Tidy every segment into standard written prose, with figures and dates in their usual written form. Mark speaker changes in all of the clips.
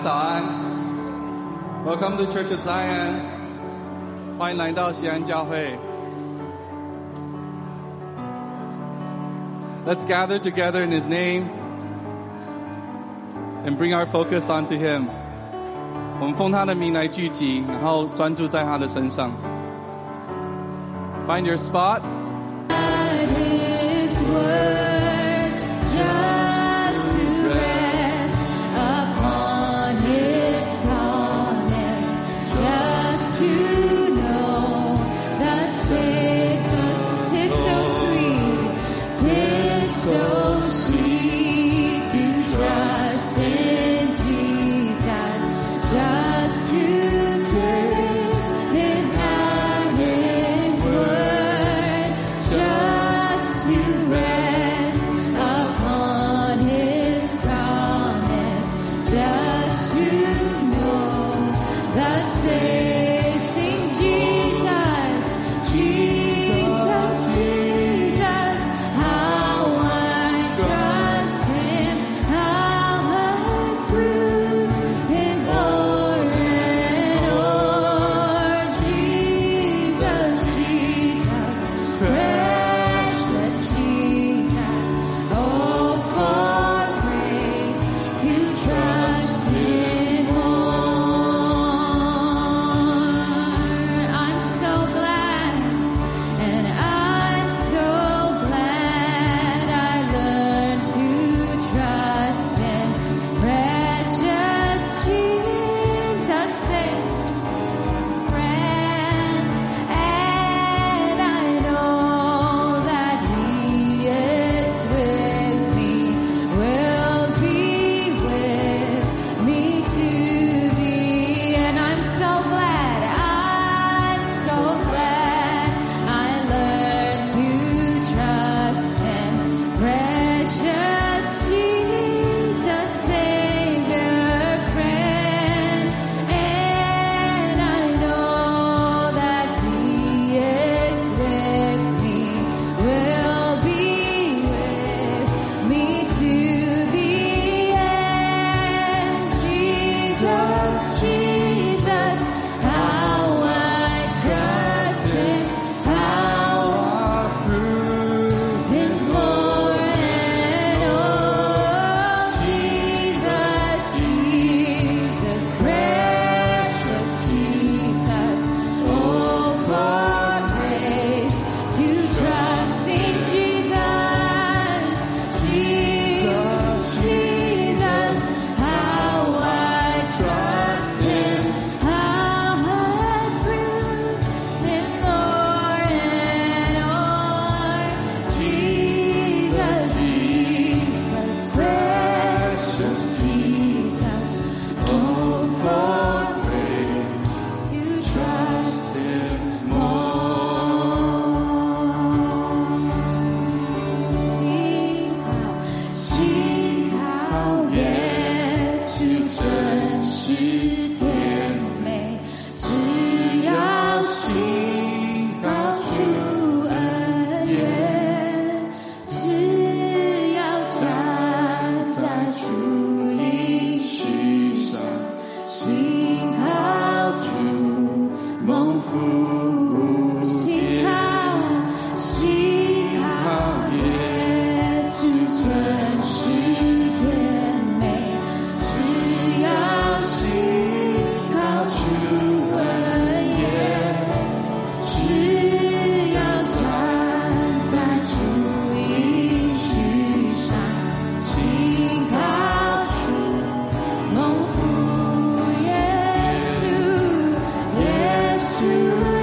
Speaker 1: 早安 ，Welcome to Church of Zion， 欢迎来到西安教会。Let's gather together in His name and bring our focus onto Him。我们奉他的名来聚集，然后专注在他的身上。Find your spot.
Speaker 2: His word just to rest upon His promise, just to know the sacred. 'Tis so sweet, 'tis so sweet to trust in Jesus, just to take Him at His word, just to rest upon His promise, just to know the saving Jesus, Jesus, Jesus, how I trust Him, how I prove Him o'er and o'er. Jesus, Jesus, precious Jesus, oh, for grace to trust Him more. I'm so glad, and I'm so glad I learned to trust Him. Precious Jesus, friend, and I know that He is with me, will be with me to the end. I'm so glad I learned to trust Him. Precious Jesus, Savior, friend, and I know that He is with me, will be with me to the end. Jesus, Jesus, how I trust Him, how I prove Him more and more. Jesus, Jesus, precious Jesus, oh, for grace to trust in Jesus, Jesus, Jesus, how I trust Him, how I prove Him more and more. Jesus, Jesus, precious Jesus, oh, for grace to trust Him more. 幸好耶稣真是甜美，只要信靠主恩典，只要站在主应许上，信靠主蒙福，信靠耶稣真是甜美，只要信靠主恩典，只要站在主应许上，信靠主蒙福，耶稣，耶稣。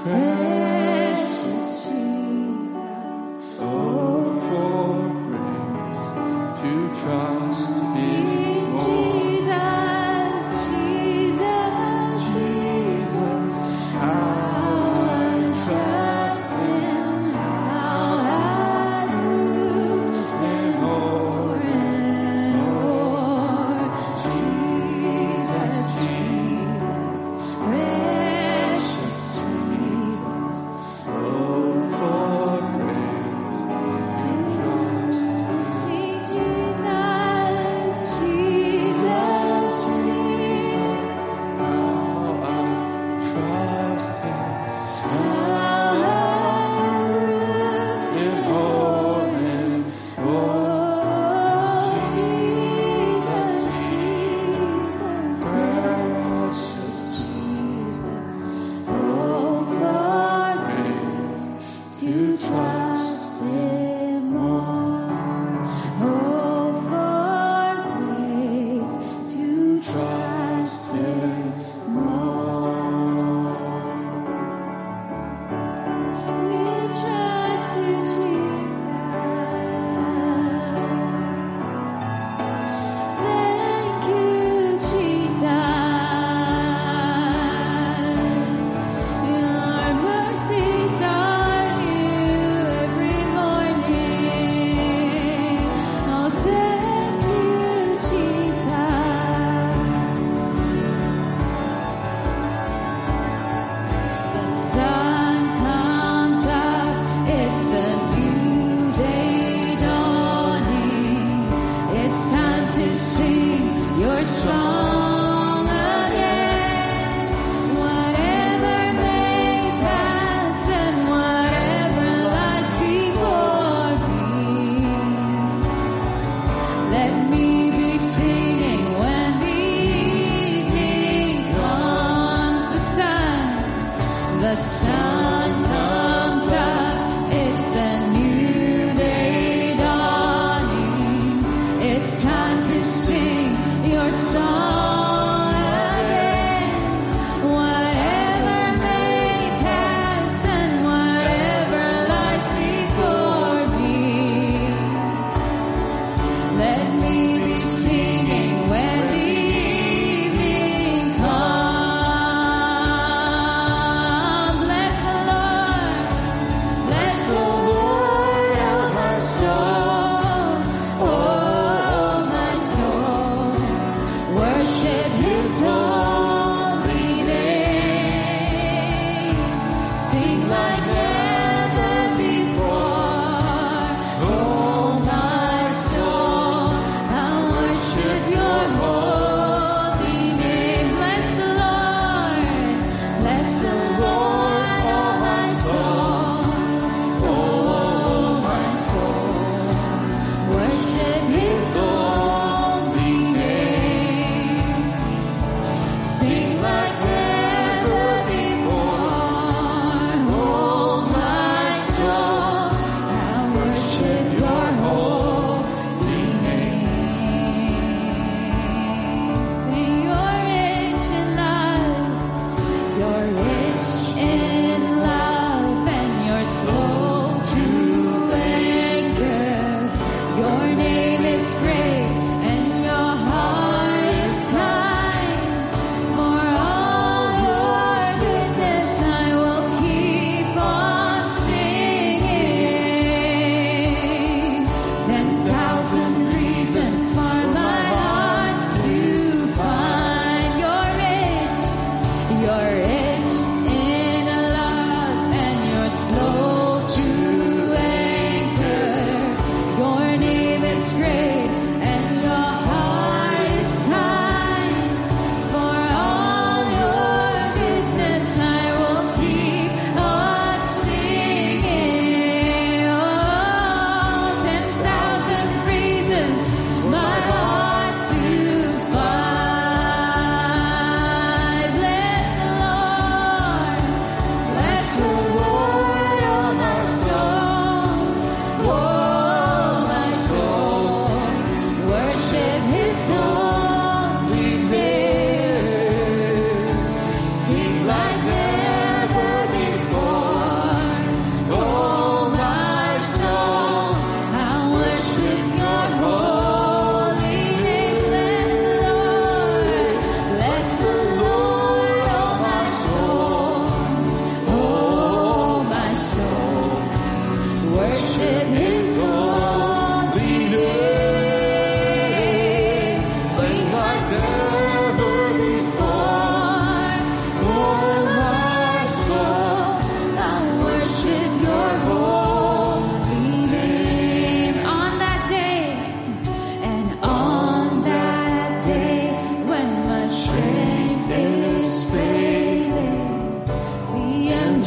Speaker 2: precious Jesus.
Speaker 1: Oh, for grace to trust in more.
Speaker 2: Jesus, Jesus, Jesus, how I trust Him, how I prove Him more and more. Jesus, Jesus, precious Jesus.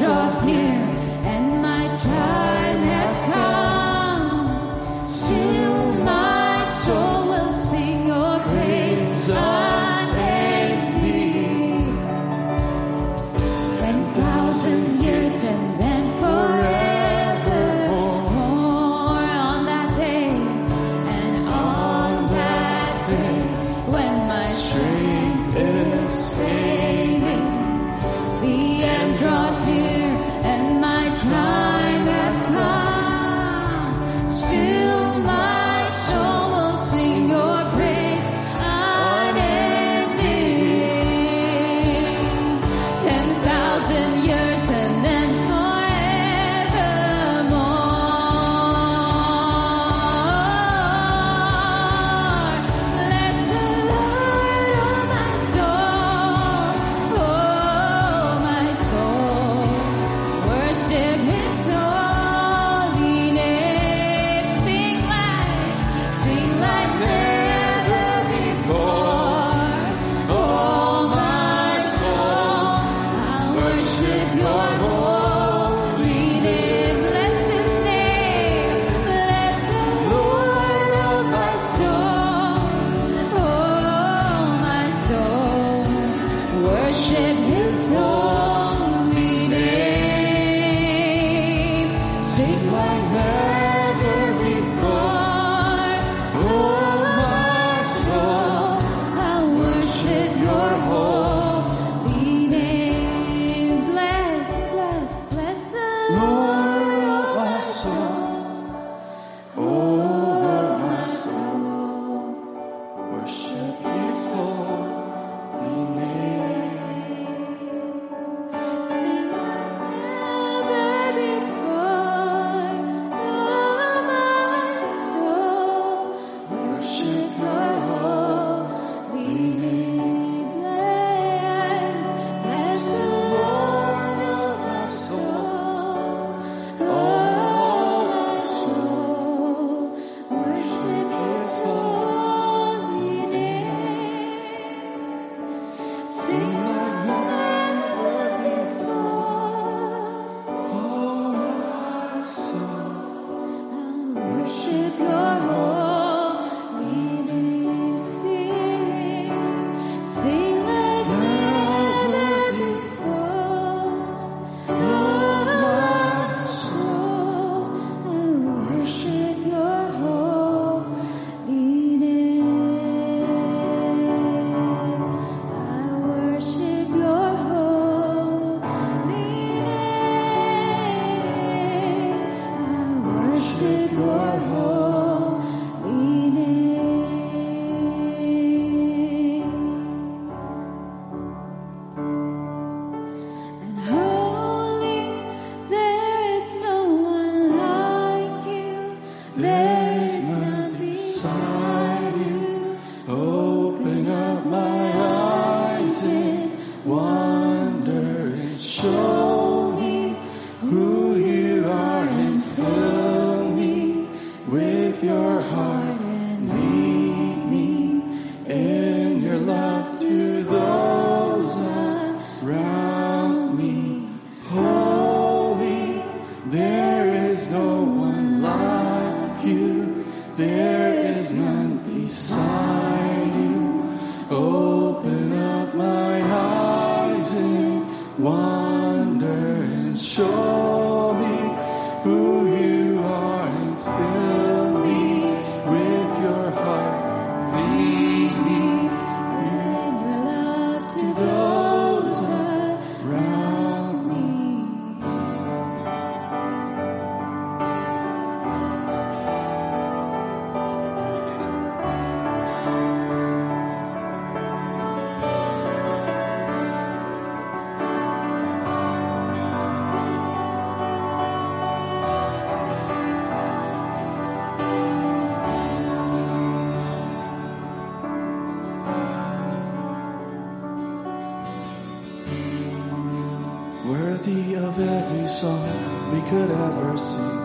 Speaker 2: draws near and my time has come, still my soul will sing your praise unending. 10,000 years and then forevermore on that day, and on that day when my strength is fading, the end draws near and my time has come, still my soul will sing your praise unending. 10,000 years and then forevermore. Bless the Lord, oh my soul, worship His holy name. Sing like never before. Oh my soul, I'll worship Your holy name. Bless His name. Bless the Lord, oh my soul, worship His holy name. Sing like never before. Oh my soul, I'll worship Your holy name. Bless the Lord, oh my soul. Oh my soul, worship His holy name. Sing like never before. Oh my soul, worship Your holy name. Bless the Lord, oh my soul. Oh my soul, worship His holy name. Sing like never before. Oh my soul, worship Your holy name. Sing like never before. Oh my soul, worship Your holy name. I worship Your holy name. I worship Your holy name. And holy, there is no one like You. There is none beside You. Open up my eyes in wonder and show me who You are, and fill me with Your heart and lead me in Your love to those around me. Holy, there is no one like You. There is none beside You. Open up my eyes in wonder and show me who You are, and fill me with Your heart. Lead me in Your love to those around me. Worthy of every song we could ever sing,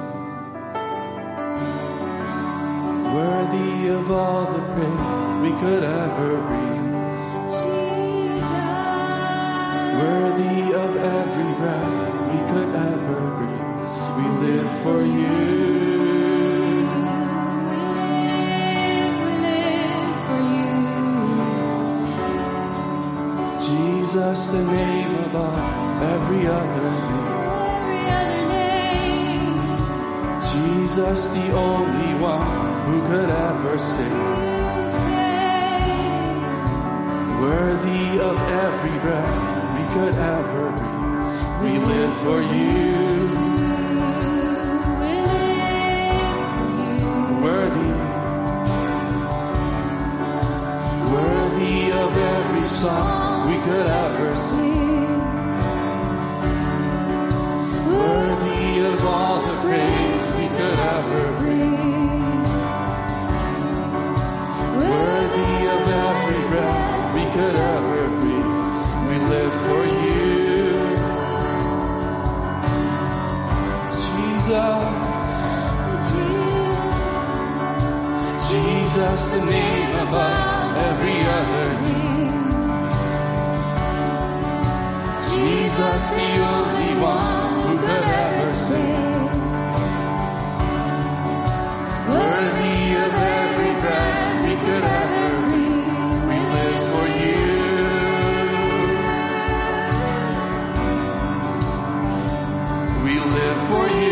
Speaker 2: worthy of all the praise we could ever bring,
Speaker 3: Jesus.
Speaker 2: worthy of every breath
Speaker 1: we could ever breathe. We live for you. Jesus, the name above every other name. Jesus, the only one who could ever save. Worthy of every breath we could ever breathe. We live for you. Worthy of every song we could ever sing. Worthy of all the praise we could ever bring. Worthy of every breath we could ever breathe. We live for you. Jesus, the name above every other name. Jesus, the only one who could ever save. Worthy of every breath we could ever breathe. We live for you. We live for you.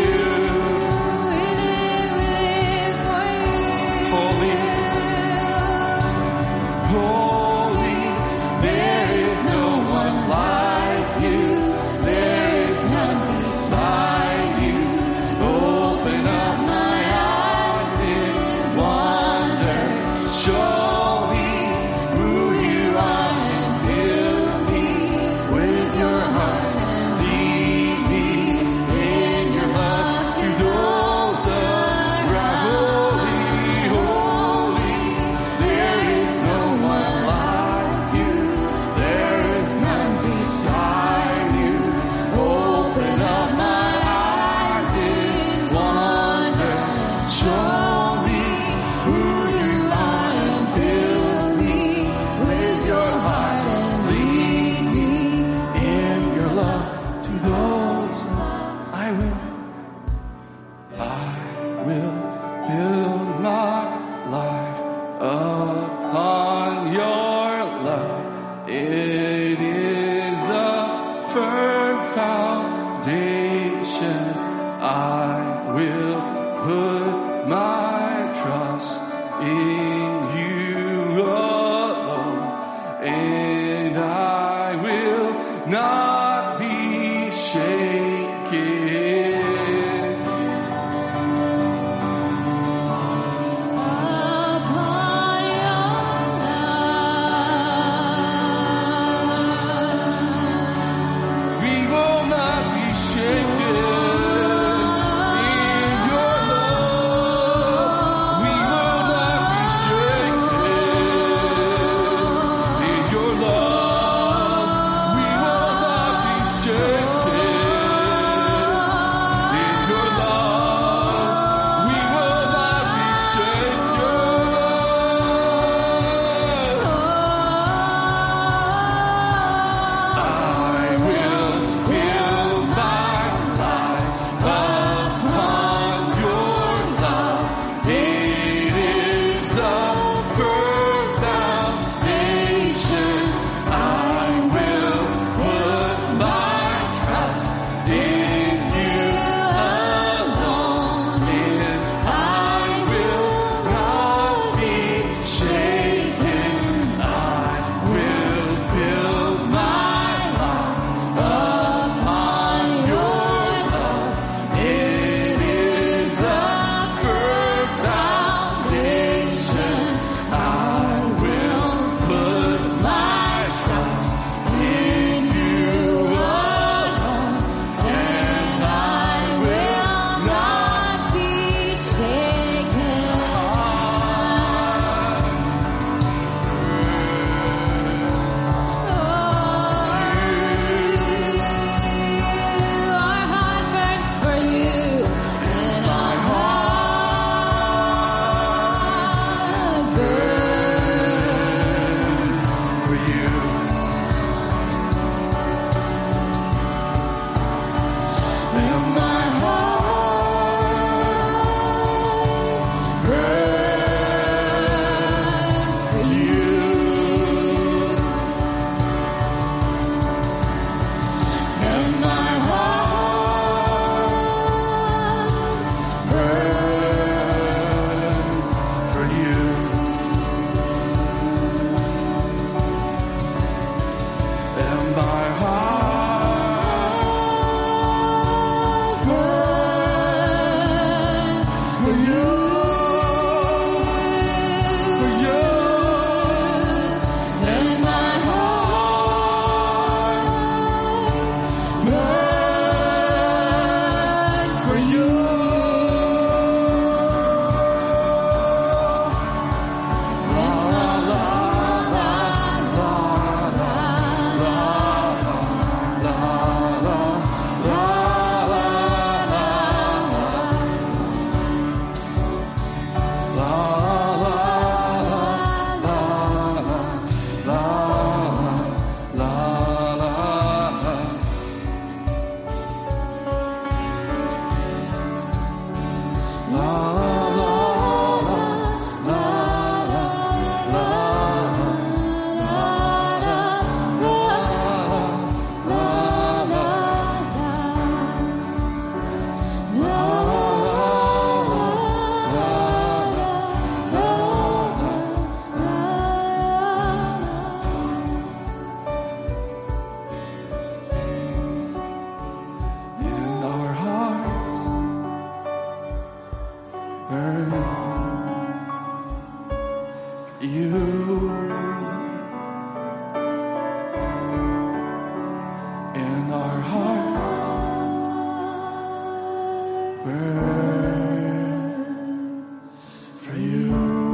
Speaker 1: for you.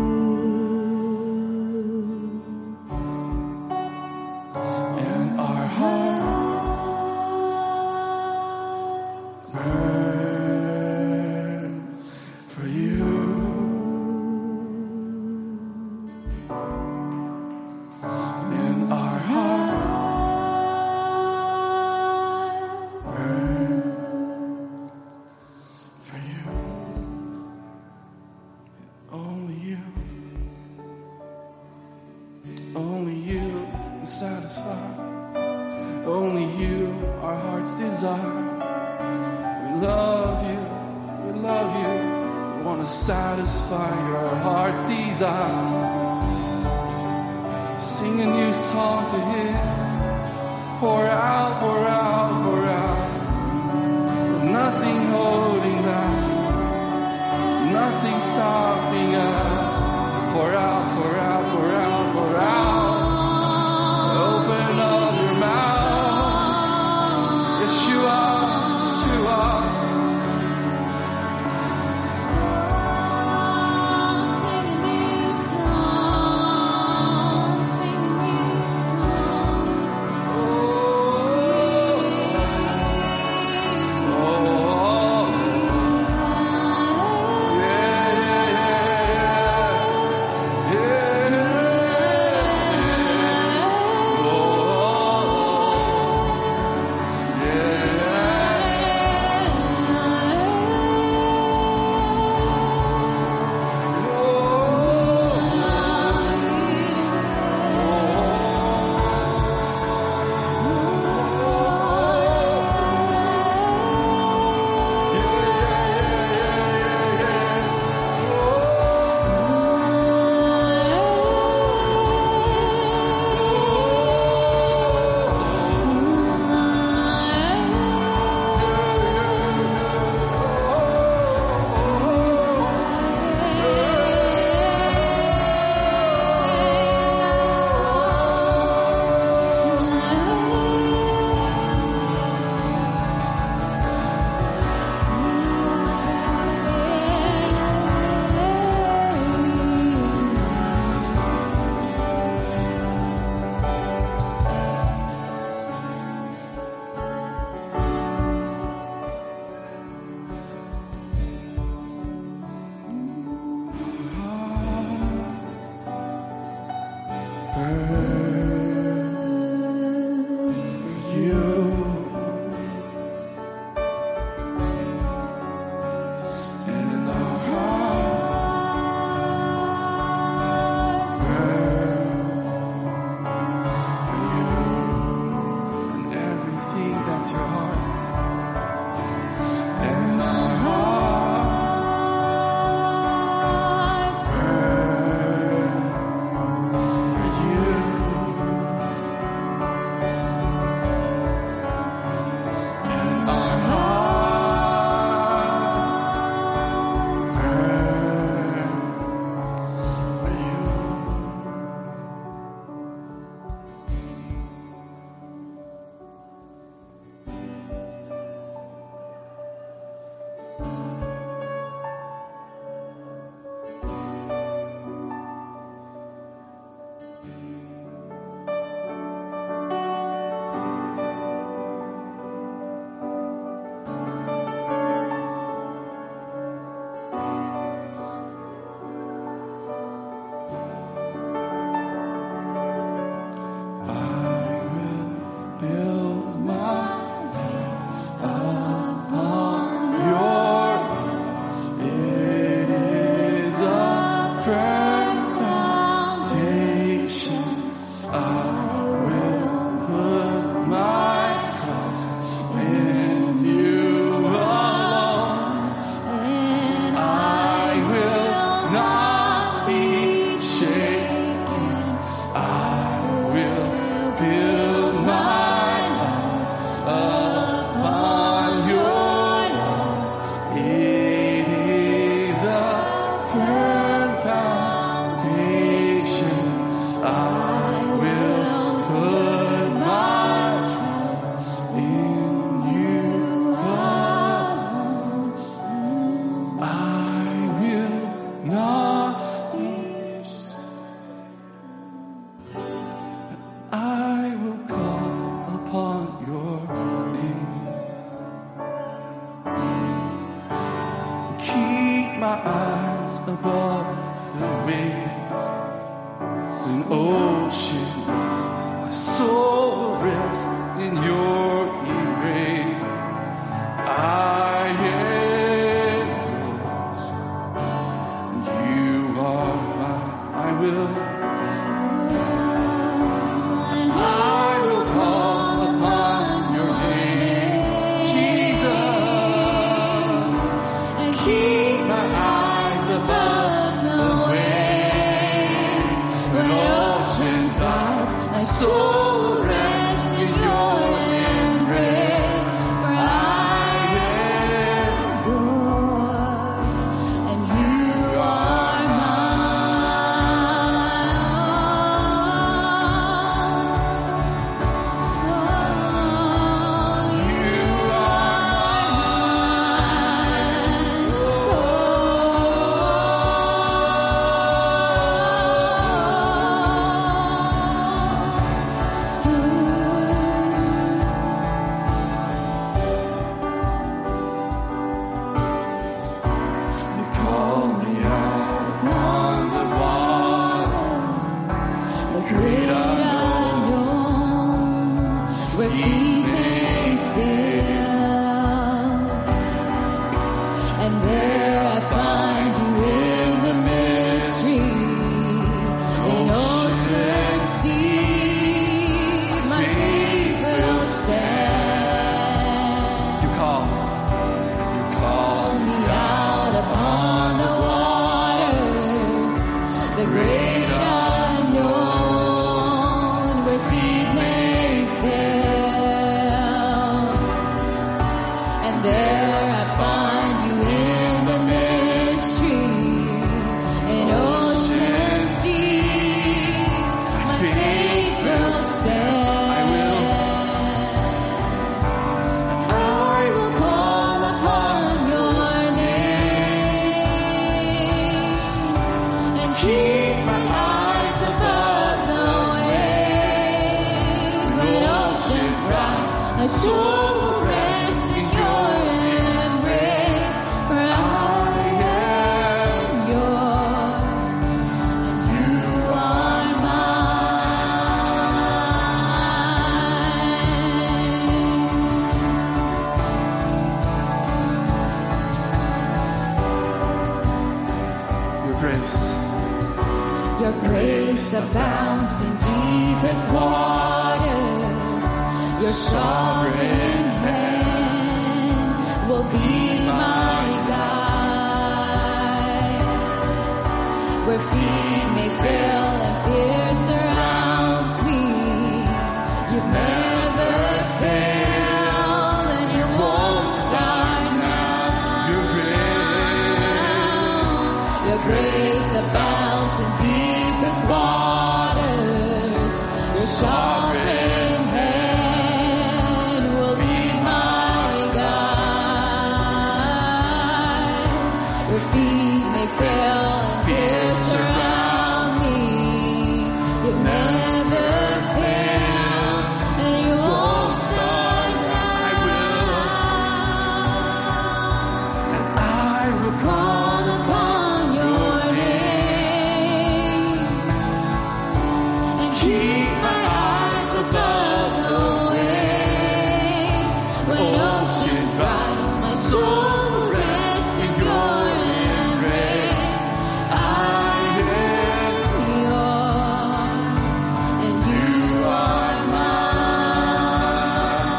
Speaker 1: And our hearts burn for you. And our hearts burn for you. Only you. Only you can satisfy. Only you, our heart's desire. We love you. We love you. We want to satisfy your heart's desire. Sing a new song to Him. Pour out, pour out, pour out. With nothing holding back. Nothing stopping us. Let's pour out, pour out, pour out, pour out. Open up your mouth. Yeshua, Yeshua.
Speaker 2: Sing a new song, sing a new song.
Speaker 1: Yeah. my eyes above the waves. An ocean, my soul will rest in your embrace. I am yours. You are mine. I will call upon your name, Jesus, and keep my eyes above the waves. When oceans rise, my soul will rest in your embrace. For I am
Speaker 2: yours, and you are mine.
Speaker 1: You You call me out upon the waters,
Speaker 2: The great unknown, where feet may fail, and there I find you in the mystery, in oceans deep, my faith will stand.
Speaker 1: You call
Speaker 2: Me out upon the waters, the great unknown, where feet may fail, and there I find you in the mystery, in oceans deep, my faith will stand. I will call upon your name and keep my eyes above the waves. When oceans rise, my soul will rest in your embrace. For I am yours, and you are mine.
Speaker 1: your grace.
Speaker 2: Your grace abounds in deepest waters. Your sovereign hand will be my guide. Where feet may fail and fear surrounds me, you've never failed and you won't start now. Your grace abounds in deepest waters. Your sovereign hand will be my guide. Your feet may fail and fear surround me. You've never failed and you won't start now.
Speaker 1: I will
Speaker 2: Call upon your name and keep my eyes above the waves. When oceans rise, my soul will rest in your embrace. I am yours, and you are mine.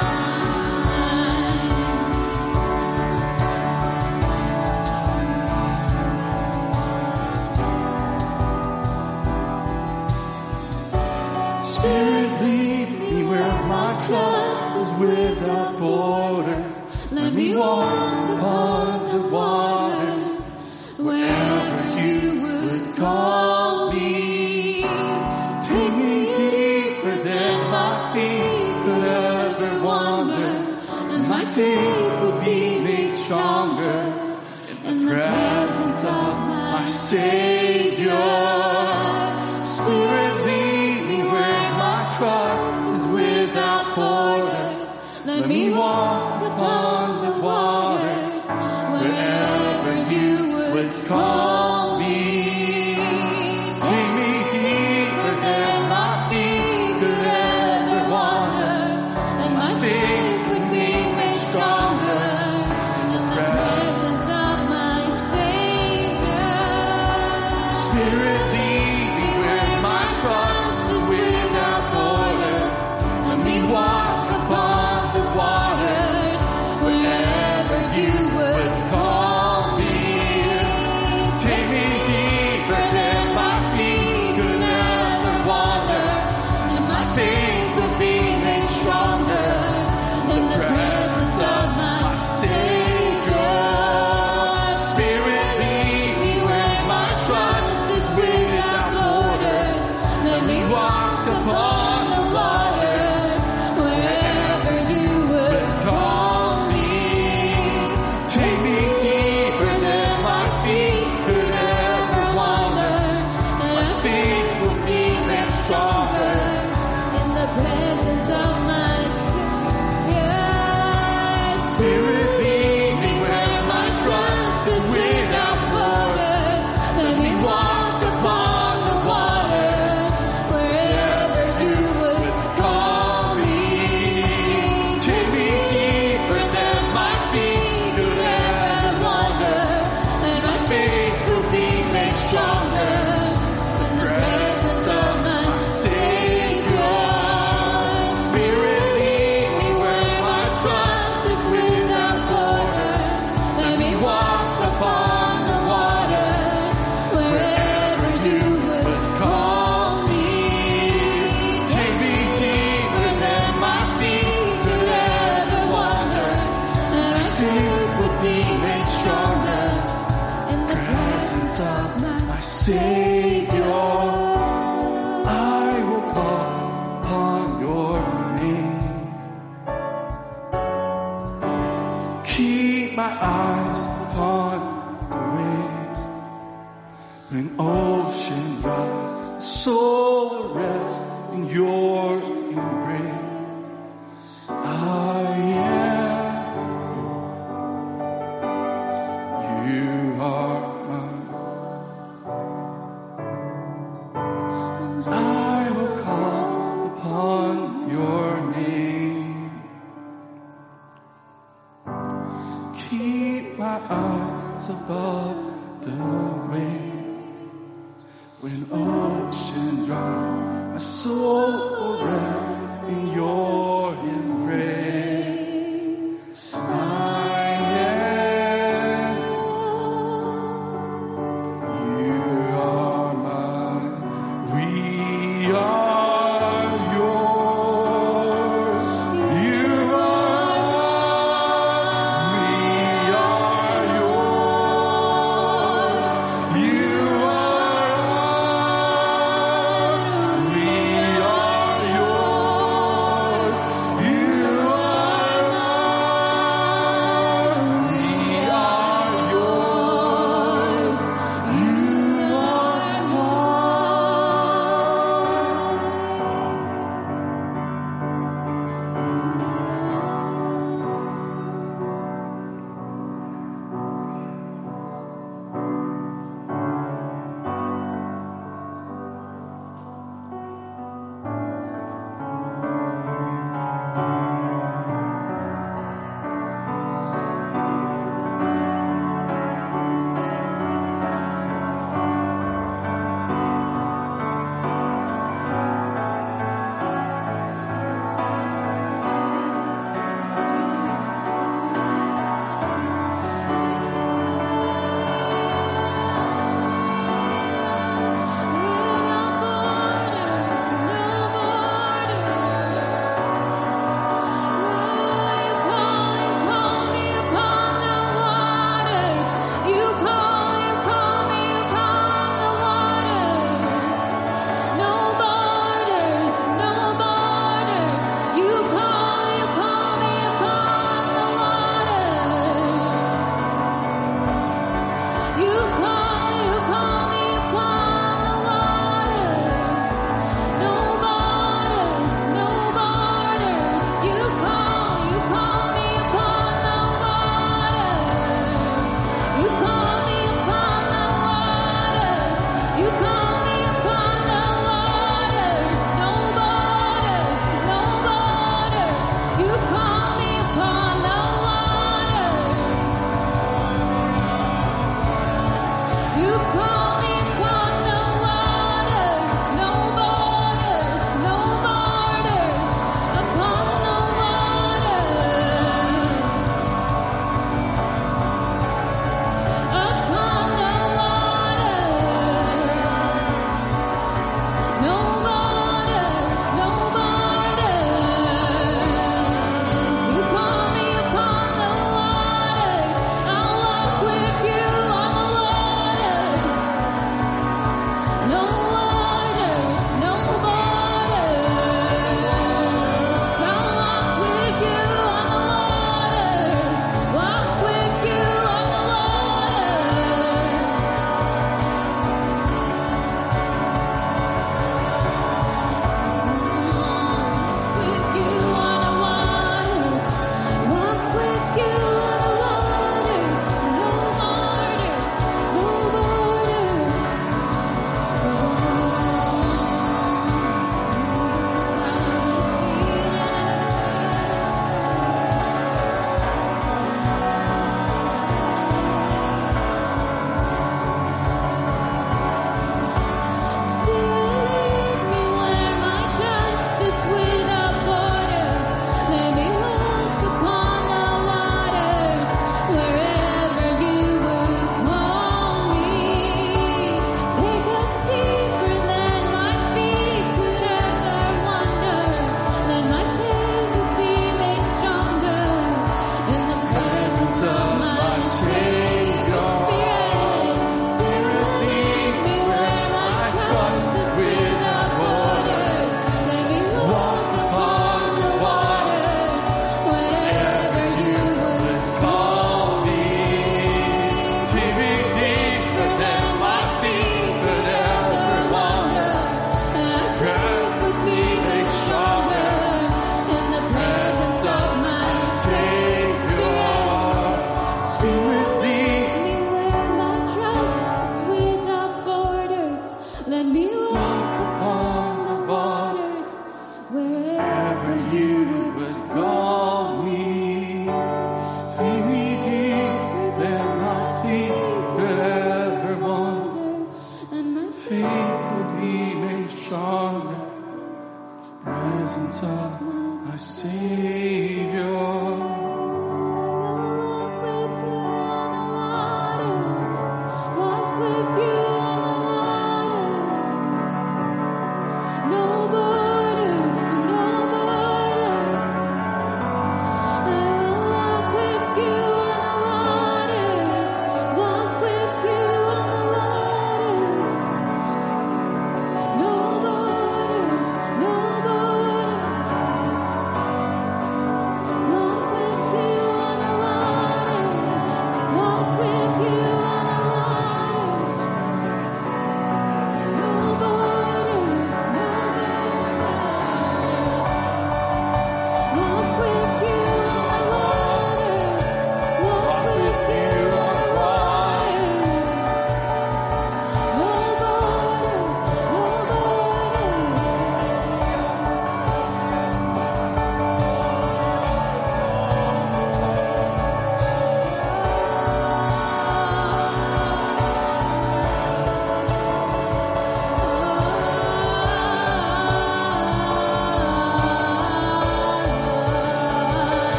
Speaker 1: Spirit, lead me where my trust is without borders. Let me walk upon the waters wherever you would call me. Take me deeper than my feet could ever wander, and my faith will be made stronger in the presence of my Savior. Spirit, lead me where my trust is without borders. Let me walk upon the waters wherever you would would call me. Take me deeper than my feet could ever wander, and my faith would be made stronger in the presence of my Savior. Spirit, lead me where my trust is without borders. Let me walk upon the waters wherever you would call me. Take me deeper than my feet could ever wander, and my faith would be made stronger in the presence of my Savior. Spirit, lead me where my trust is without borders. Let me walk upon the waters wherever you would call me. Take me deeper than my feet could ever wander, and my faith would be made stronger
Speaker 2: in the presence of my Savior.
Speaker 1: Spirit, lead me where my trust is without borders. Let me walk upon the waters wherever you would call me. Take me deeper than my feet could ever wander, and my faith will be made stronger in the presence of my Savior. Spirit, lead me where my trust is without borders. Let me walk upon the waters wherever you would call me. Take me deeper than my feet could ever wander, and my faith would be made stronger
Speaker 2: In the
Speaker 1: presence of my Savior. I will call upon your name. Keep my eyes upon the waves. When ocean rise, my soul rests in your embrace. I am. You are mine. I will call upon your name. Keep my eyes above the waves. When ocean dry, my soul will rest in your embrace. I am. You are mine. We are yours. You are. We are yours. You are. We are yours. You are.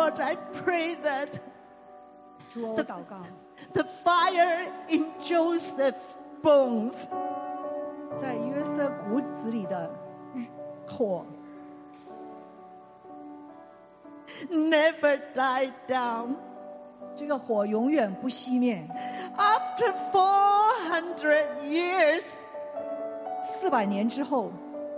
Speaker 3: Lord, I pray that
Speaker 4: 主啊，我祷告，
Speaker 3: the fire in Joseph's bones
Speaker 4: 在约瑟骨子里的火
Speaker 3: never died down.
Speaker 4: 这个火永远不熄灭。
Speaker 3: After 400 years,
Speaker 4: 400年之后，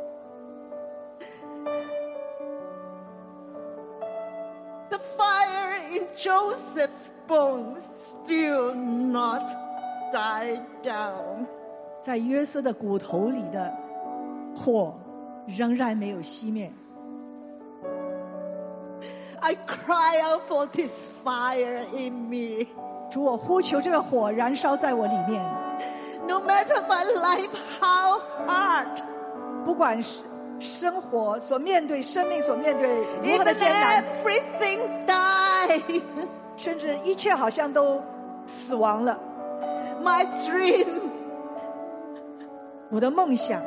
Speaker 3: the fire in Joseph's bones still not died down.
Speaker 4: 在约瑟的骨头里的火仍然没有熄灭。
Speaker 3: I cry out for this fire in me.
Speaker 4: 主，我呼求这个火燃烧在我里面，
Speaker 3: No matter my life how hard,
Speaker 4: 不管是生活所面对、生命所面对如何
Speaker 3: even
Speaker 4: 的艰难，
Speaker 3: everything die,
Speaker 4: 甚至一切好像都死亡了，
Speaker 3: my dream
Speaker 4: 我的梦想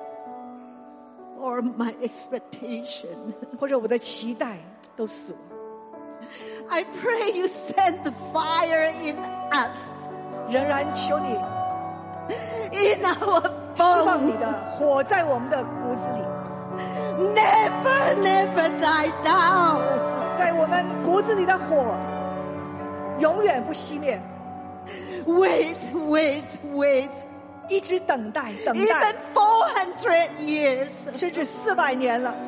Speaker 3: or my expectation.
Speaker 4: 或者我的期待都死了。
Speaker 3: I pray you send the fire in us,
Speaker 4: 仍然求你
Speaker 3: in our
Speaker 4: 释放你
Speaker 3: bones.
Speaker 4: 的火在我们的骨子里，
Speaker 3: Never, never die down.
Speaker 4: 在我们骨子里的火永远不熄灭，
Speaker 3: Wait, wait, wait.
Speaker 4: 一直等待，等
Speaker 3: Even
Speaker 4: 待，
Speaker 3: 400 years.
Speaker 4: 甚至400年了。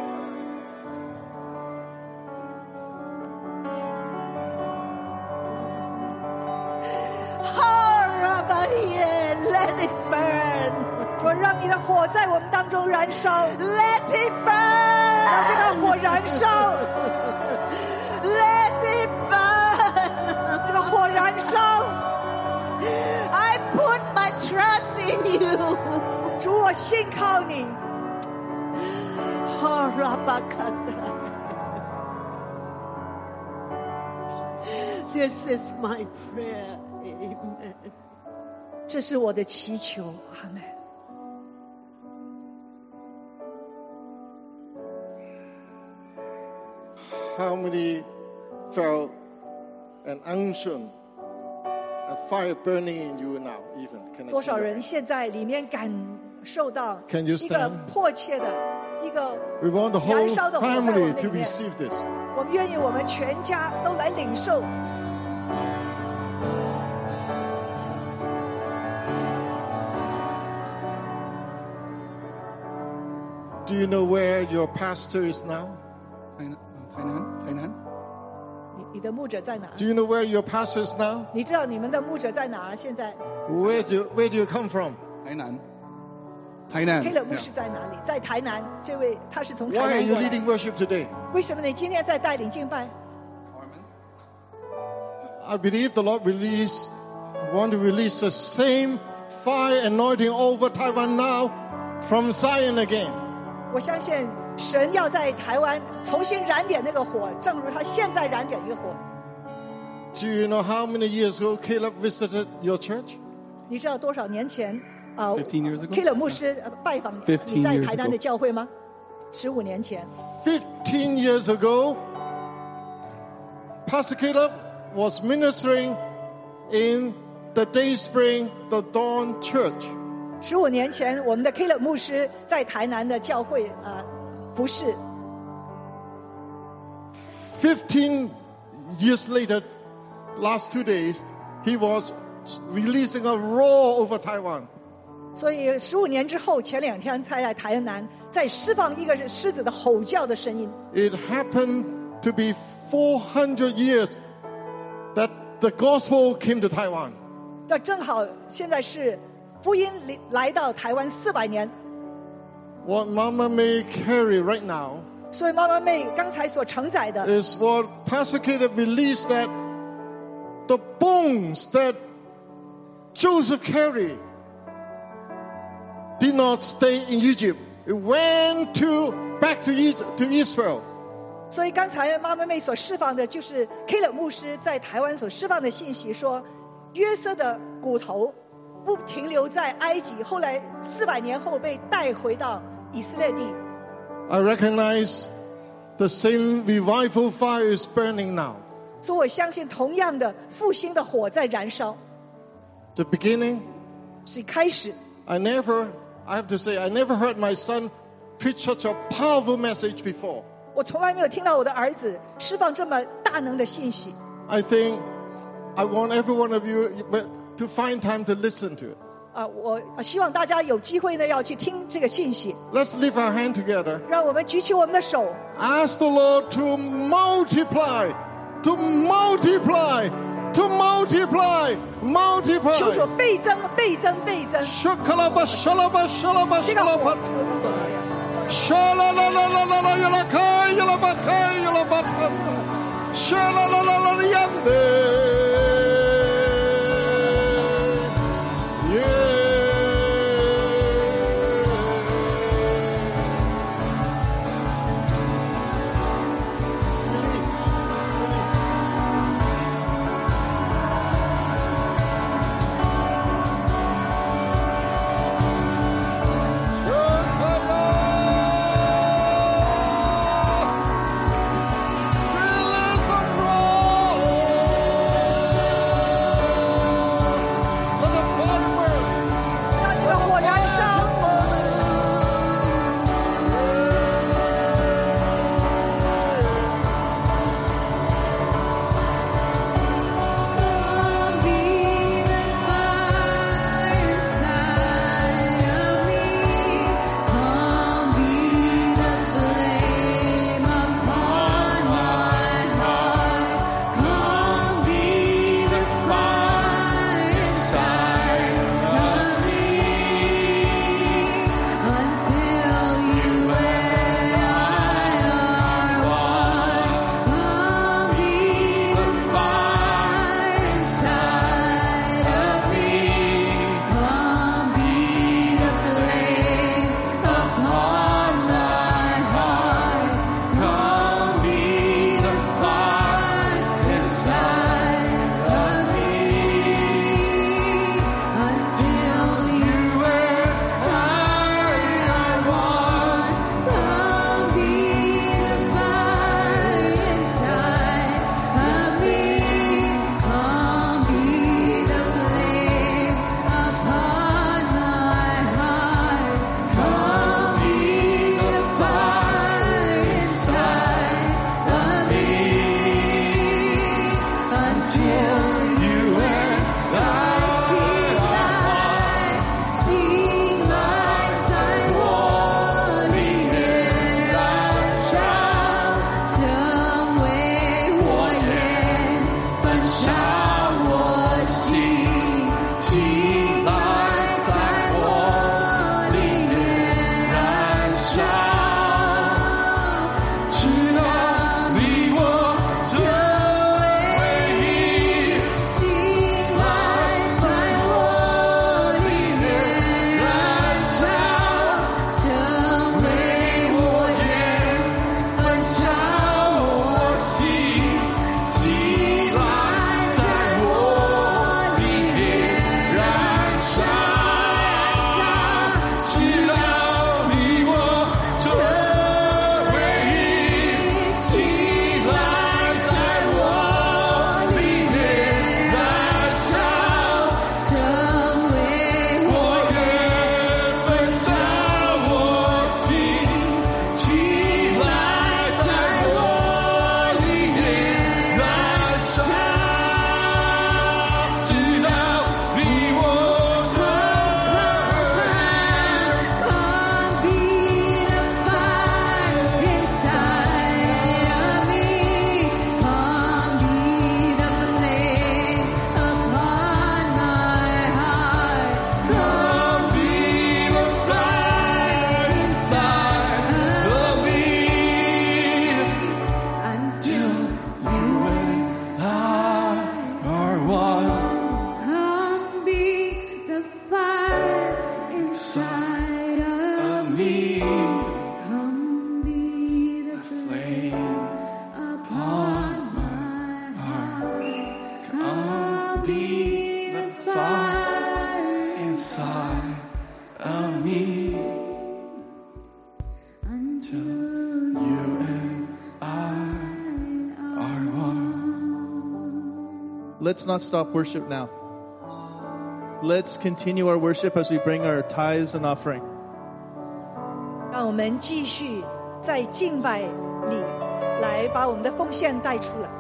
Speaker 3: Let it burn.
Speaker 4: 主，让你的火在我们当中燃烧，
Speaker 3: Let it
Speaker 4: 让这
Speaker 3: burn.
Speaker 4: 个火燃烧，
Speaker 3: Let it burn.
Speaker 4: 这个火燃烧。
Speaker 3: I put my trust in you.
Speaker 4: 主，我信靠你。
Speaker 3: This is my prayer. Amen.
Speaker 4: 这是我的祈求，阿们。
Speaker 5: How many felt an unction, a fire burning in you now? Even can I
Speaker 4: 多
Speaker 5: see
Speaker 4: 少
Speaker 5: your
Speaker 4: 人
Speaker 5: hand?
Speaker 4: 现在里面感受到
Speaker 5: Can you
Speaker 4: 一个
Speaker 5: stand?
Speaker 4: 迫切的一个
Speaker 5: We want the whole
Speaker 4: 燃烧的火在我
Speaker 5: family
Speaker 4: 们
Speaker 5: to
Speaker 4: 里面。
Speaker 5: receive this.
Speaker 4: 我们愿意我们全家都来领受。
Speaker 5: Do you know where your pastor is now?
Speaker 1: 台南，
Speaker 4: 你的牧者在哪？
Speaker 5: Do you know where your pastor is now?
Speaker 4: 你知道你们的牧者在哪儿？现在
Speaker 5: Where do you come from?
Speaker 1: 台南
Speaker 4: K 勒牧师在哪里？在台南。这位他是从台
Speaker 5: Why are
Speaker 4: 南
Speaker 5: you
Speaker 4: 过来。
Speaker 5: leading worship today?
Speaker 4: 为什么你今天在带领敬拜？
Speaker 5: I believe the Lord want to release the same fire anointing over Taiwan now from Zion again.
Speaker 4: 我相信神要在台湾重新燃点那个火，正如他现在燃点一个火。
Speaker 5: Do you know how many years ago Caleb visited your church?
Speaker 4: 你知道多少年前
Speaker 1: 15 years ago?
Speaker 4: K 勒牧师拜访
Speaker 1: 15
Speaker 4: 你在
Speaker 1: years
Speaker 4: 台南的
Speaker 1: ago.
Speaker 4: 教会吗？15年前，
Speaker 5: 15 years ago, Pastor Caleb was ministering in the Dayspring, the Dawn Church.
Speaker 4: 15年前，我们的 K 勒牧师在台南的教会服侍。
Speaker 5: 15 years later, last 2 days, he was releasing a roar over Taiwan.
Speaker 4: 所以15年之后，前2天才在台南在释放一个狮子的吼叫的声音。
Speaker 5: It happened to be 400 years that the gospel came to Taiwan.
Speaker 4: 这正好现在是福音来到台湾400年，
Speaker 5: What Mama May carry right now
Speaker 4: 所以妈妈妹刚才所承载的，
Speaker 5: is what Pastor Caleb released, that the bones that Joseph carried did not stay in Egypt. It went back to Israel.
Speaker 4: 所以刚才妈妈妹所释放的就是 K 勒牧师在台湾所释放的信息，说约瑟的骨头不停留在埃及，后来400年后被带回到以色列地。
Speaker 5: I recognize the same revival fire is burning now.
Speaker 4: 所以我相信同样的复兴的火在燃烧。
Speaker 5: The beginning,
Speaker 4: 是开始，
Speaker 5: I have to say, I never heard my son preach such a powerful message before.
Speaker 4: 我从来没有听到我的儿子释放这么大能的信息。
Speaker 5: I think I want every one of you to find time to listen to it.
Speaker 4: 我希望大家有机会呢要去听这个信息。
Speaker 5: Let's lift our hand together.
Speaker 4: 让我们举起我们的手，
Speaker 5: Ask the Lord to multiply, to multiply, to multiply,
Speaker 4: 求主
Speaker 5: multiply.
Speaker 4: 倍增、倍增、倍增。
Speaker 5: Shakalaba, shalaba, shalaba,
Speaker 4: 这个火
Speaker 5: shalaba. Shalalala, yalakai, yalabakai, yalabata. Shalalala, yande. Yeah. Release, release. Let the fire burn.
Speaker 4: 让这个火燃烧。
Speaker 2: Come be the fire inside of me. Come be the flame upon my heart. Come be the fire inside of me until you and I are one. Come be the fire inside of me. Come be the flame upon my heart. Come be the fire inside of me until you and I are one. Come be the fire inside of me. Come be the flame upon my heart. Come be the fire inside of me until you and I sing lights在我里面燃烧，成为火焰，焚烧我心。请来在我里面燃烧，直到你我成为一。请来在我里面燃烧，成为火焰，焚烧我心。请来在我里面燃烧，直到你我成为一。请来在我里面燃烧，成为火焰，焚烧我心。请来在我里面燃烧，直到你我成为。Come be the fire inside of me. Come be the flame upon my heart. Come be the fire inside of me until you and I are one. Come be the fire inside of me. Come be the flame upon my heart. Come be the fire inside of me until you and
Speaker 6: let's not stop worship now. Let's continue our worship as we bring our tithes and offering.
Speaker 4: 让我们继续在敬拜里来把我们的奉献带出来。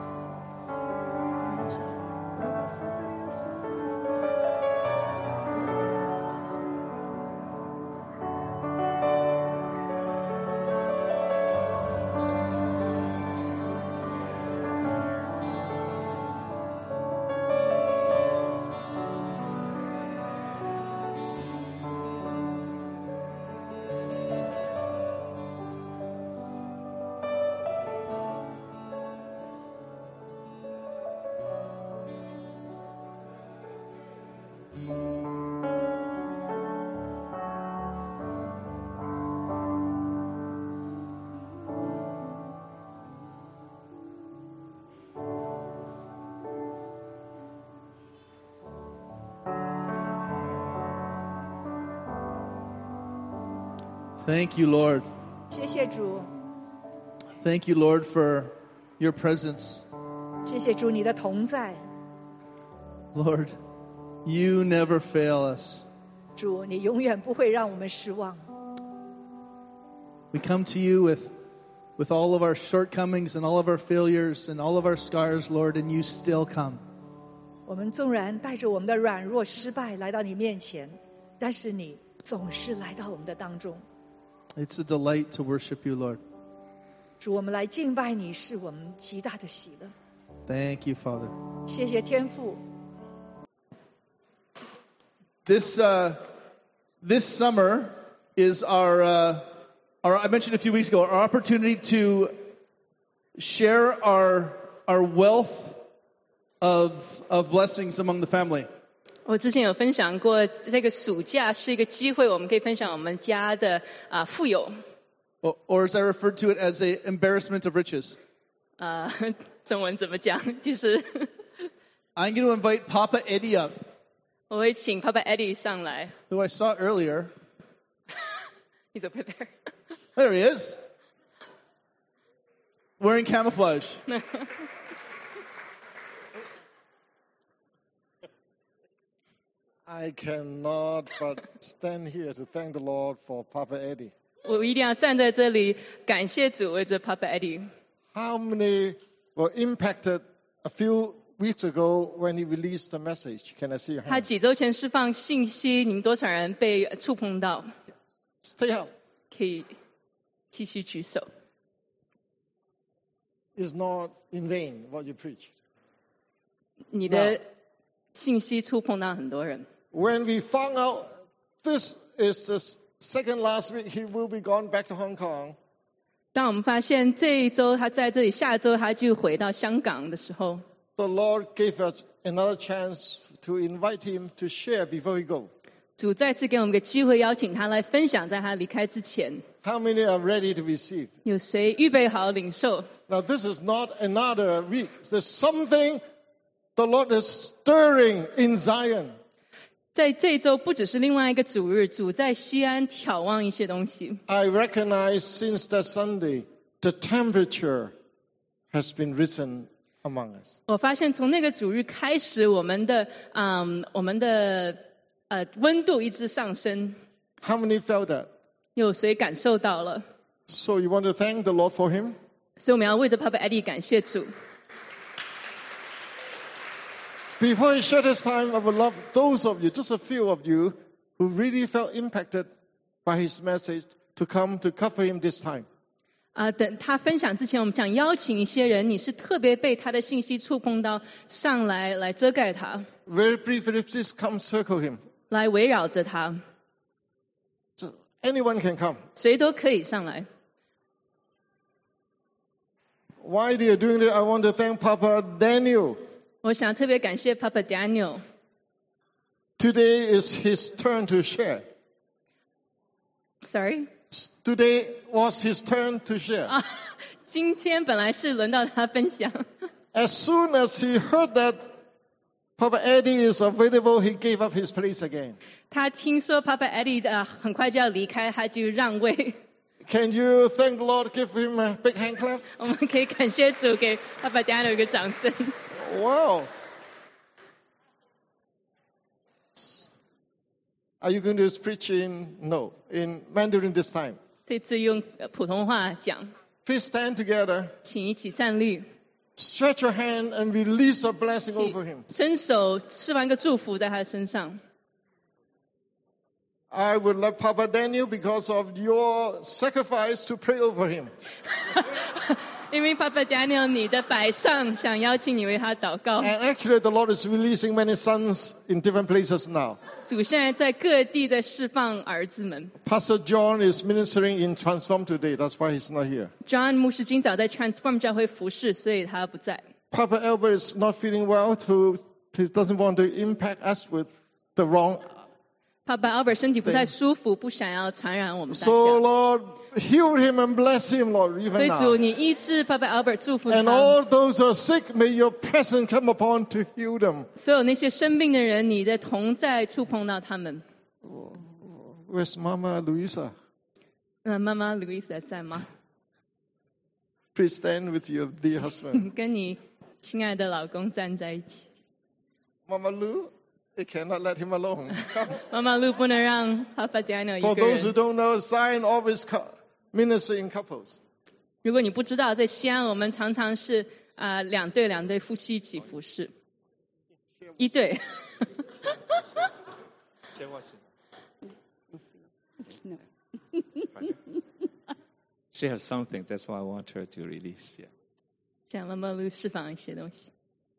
Speaker 6: Thank you, Lord.
Speaker 4: 谢谢主，
Speaker 6: Thank you, Lord, for your presence.
Speaker 4: 谢谢主你的同在，
Speaker 6: Lord, you never fail us.
Speaker 4: 主你永远不会让我们失望。
Speaker 6: We come to you with all of our shortcomings and all of our failures and all of our scars, Lord, and you still come.
Speaker 4: 我们纵然带着我们的软弱、失败来到你面前，但是你总是来到我们的当中。
Speaker 6: It's a delight to worship you, Lord.
Speaker 4: 主，我们来敬拜你，是我们极大的喜乐。
Speaker 6: Thank you, Father.
Speaker 4: 谢谢天父。
Speaker 6: This summer is our I mentioned a few weeks ago, our opportunity to share our wealth of blessings among the family.
Speaker 2: 我之前有分享过，这个暑假是一个机会，我们可以分享我们家的富有。
Speaker 6: Or as I referred to it as a embarrassment of riches.
Speaker 2: 中文怎么讲？就是
Speaker 6: I'm going to invite Papa Eddie up,
Speaker 2: 我会请 Papa Eddie 上来。
Speaker 6: who I saw earlier.
Speaker 2: He's over there.
Speaker 6: There he is. Wearing camouflage.
Speaker 5: I cannot but stand here to thank the Lord for Papa Eddie.
Speaker 2: 我一定要站在这里，感谢主为这 Papa Eddie。
Speaker 5: How many were impacted a few weeks ago when he released the message? Can I see your
Speaker 2: 他
Speaker 5: hand?
Speaker 2: 几周前释放信息，你们多少人被触碰到？
Speaker 5: Stay up.
Speaker 2: 可以继续举手。
Speaker 5: It's not in vain what you preached.
Speaker 2: 你的信息触碰到很多人。
Speaker 5: When we found out this is the second last week he will be gone back to Hong Kong,
Speaker 2: 当我们发现这一周他在这里，下周他就回到香港的时候，
Speaker 5: the Lord gave us another chance to invite him to share before he goes.
Speaker 2: 主再次给我们个机会，邀请他来分享，在他离开之前，
Speaker 5: How many are ready to receive?
Speaker 2: 有谁预备好领受？
Speaker 5: Now this is not another week. There's something the Lord is stirring in Zion.
Speaker 2: 在这一周不只是另外一个主日，主在西安眺望一些东西。
Speaker 5: I recognize since that Sunday, the temperature has been risen among us.
Speaker 2: 我发现从那个主日开始，我们的温度一直上升。
Speaker 5: How many felt that?
Speaker 2: 有谁感受到了？
Speaker 5: So you want to thank the Lord for him?
Speaker 2: 所以我们要为着 Papa Eddie 感谢主。
Speaker 5: Before I share this time, I would love those of you, just a few of you, who really felt impacted by his message to come to cover him this time.
Speaker 2: 等他分享之前，我们想邀请一些人，你是特别被他的信息触碰到，上来遮盖他，
Speaker 5: Very briefly, please come circle him.
Speaker 2: 来围绕着他，
Speaker 5: So anyone can come.
Speaker 2: 谁都可以上来。
Speaker 5: While they are doing that, I want to thank Papa Daniel.
Speaker 2: 我想特别感谢 Papa Daniel。
Speaker 5: Today is his turn to share.
Speaker 2: Sorry，
Speaker 5: Today was his turn to share.
Speaker 2: 今天本来是轮到他分享，
Speaker 5: As soon as he heard that Papa Eddie is available, he gave up his place again.
Speaker 2: 他听说 Papa Eddie 很快就要离开，他就让位。
Speaker 5: Can you thank the Lord? Give him a big hand clap.
Speaker 2: 我们可以感谢主，给 Papa Daniel 一个掌声。
Speaker 5: Wow. Are you going to preach in Mandarin this time?
Speaker 7: 这次用普通话讲，
Speaker 5: Please stand together,
Speaker 7: 请一起站立，
Speaker 5: stretch your hand and release a blessing over him.
Speaker 7: 伸手释放一个祝福在他的身上。
Speaker 5: I would love Papa Daniel because of your sacrifice to pray over him.
Speaker 7: 因为 Papa Daniel 你的摆上，想邀请你为他祷告。
Speaker 5: And actually, the Lord is releasing many sons in different places now.
Speaker 7: 主现在在各地在释放儿子们。
Speaker 5: Pastor John is ministering in Transform today. That's why he's not here.
Speaker 7: John 牧师今早在 Transform 教会服侍，所以他不在。
Speaker 5: Papa Albert is not feeling well. He doesn't want to impact us with the wrong.
Speaker 7: Papa Albert 身体不太舒服，不想要传染我们大
Speaker 5: So,
Speaker 7: 家。
Speaker 5: Lord, heal him and bless him, Lord,
Speaker 7: 所
Speaker 5: even
Speaker 7: 以主，
Speaker 5: now.
Speaker 7: 你医治 Papa Albert， 祝福
Speaker 5: And
Speaker 7: 他。
Speaker 5: all those who are sick, may your presence come upon to heal them.
Speaker 7: 所有那些生病的人，你的同在触碰到他们。
Speaker 5: Where's Mama Luisa?
Speaker 7: 妈妈 Louisa 在吗？
Speaker 5: Please stand with your dear husband.
Speaker 7: 跟你亲爱的老公站在一起。
Speaker 5: Mama Lu, they cannot let him alone.
Speaker 7: 妈妈路不能让 Papa Daniel 一
Speaker 5: For
Speaker 7: 个
Speaker 5: those who
Speaker 7: 人。
Speaker 5: don't know, Zion always minister in couples.
Speaker 7: 如果你不知道，在西安我们常常是两对夫妻一起服侍，一对。
Speaker 8: She has something, that's why I want her to release. Yeah.
Speaker 7: 想妈妈路释放一些东西。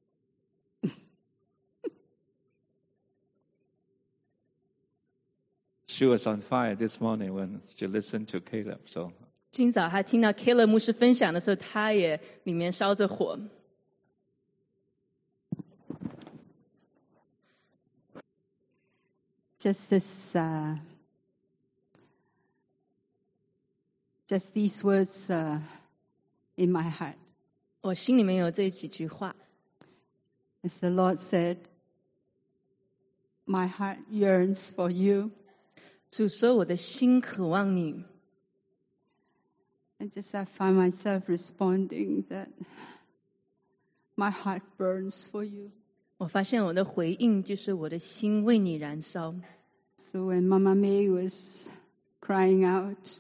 Speaker 8: She was on fire this morning when she listened to Caleb. So
Speaker 7: 今早他听到 Caleb 牧师分享的时候，他也里面烧着火。
Speaker 2: Just these words in my heart.
Speaker 7: 我心里面有这几句话，
Speaker 2: As the Lord said, my heart yearns for you.
Speaker 7: 主说我的心渴望你。
Speaker 2: And just I find myself responding that my heart burns for you.
Speaker 7: 我发现我的回应就是我的心为你燃烧。
Speaker 2: So when Mama May was crying out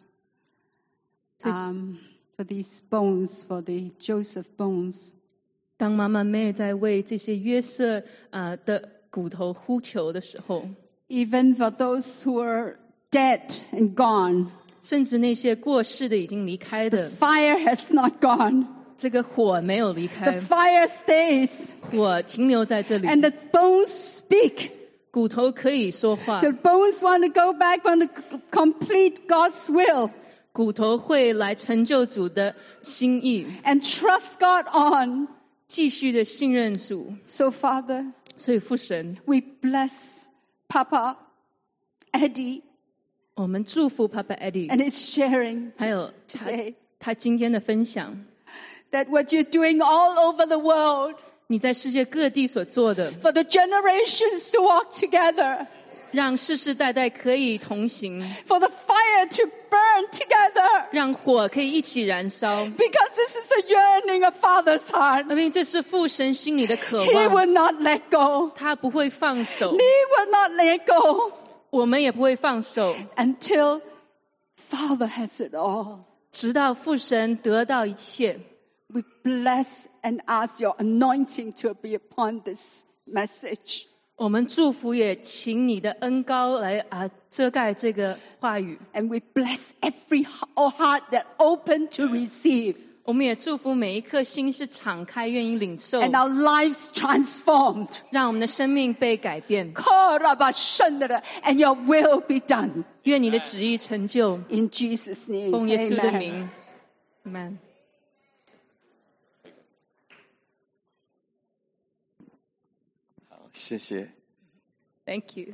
Speaker 2: for these bones, for the Joseph bones,
Speaker 7: 当妈妈妹在为这些约瑟的骨头呼求的时候，
Speaker 2: even for those who are dead and gone,
Speaker 7: 甚至那些过世的已经离开
Speaker 2: the
Speaker 7: 的，
Speaker 2: fire has not gone.
Speaker 7: 这个火没有离
Speaker 2: The
Speaker 7: 开，
Speaker 2: fire stays,
Speaker 7: 火停留在这里，
Speaker 2: and the bones speak.
Speaker 7: 骨头可以说话，
Speaker 2: The bones want to go back, want to complete God's will
Speaker 7: 骨头会来成就主的心意，
Speaker 2: and trust God on.
Speaker 7: 继续的信任主。
Speaker 2: So, Father,
Speaker 7: 所以父神，
Speaker 2: we bless Papa Eddie
Speaker 7: 我们祝福 Papa Eddie，
Speaker 2: and his sharing
Speaker 7: 还有
Speaker 2: today.
Speaker 7: 他今天的分享，
Speaker 2: That what you're doing all over the world
Speaker 7: 你在世界各地所做的，
Speaker 2: for the generations to walk together,
Speaker 7: 让世世代代可以同行，
Speaker 2: for the fire to burn together,
Speaker 7: 让火可以一起燃烧。
Speaker 2: because this is the yearning of Father's heart.
Speaker 7: 因为这是父神心里的渴
Speaker 2: He
Speaker 7: 望，
Speaker 2: will not let go.
Speaker 7: 他不会放手，
Speaker 2: He will not let go
Speaker 7: 我们也不会放手，
Speaker 2: until Father has it all.
Speaker 7: 直到父神得到一切。
Speaker 2: We bless and ask your anointing to be upon this message.
Speaker 7: 我们祝福，也请你的恩膏来遮盖这个话语。
Speaker 2: And we bless every heart that open to receive.
Speaker 7: 我们也祝福每一颗心是敞开，愿意领受，
Speaker 2: And our lives transformed.
Speaker 7: 让我们的生命被改变。
Speaker 2: And your will be done.
Speaker 7: 愿你的旨意成就，
Speaker 2: In Jesus' name.
Speaker 7: 奉耶稣的
Speaker 2: Amen.
Speaker 7: 名 ，Amen。
Speaker 9: 谢谢。
Speaker 7: Thank you。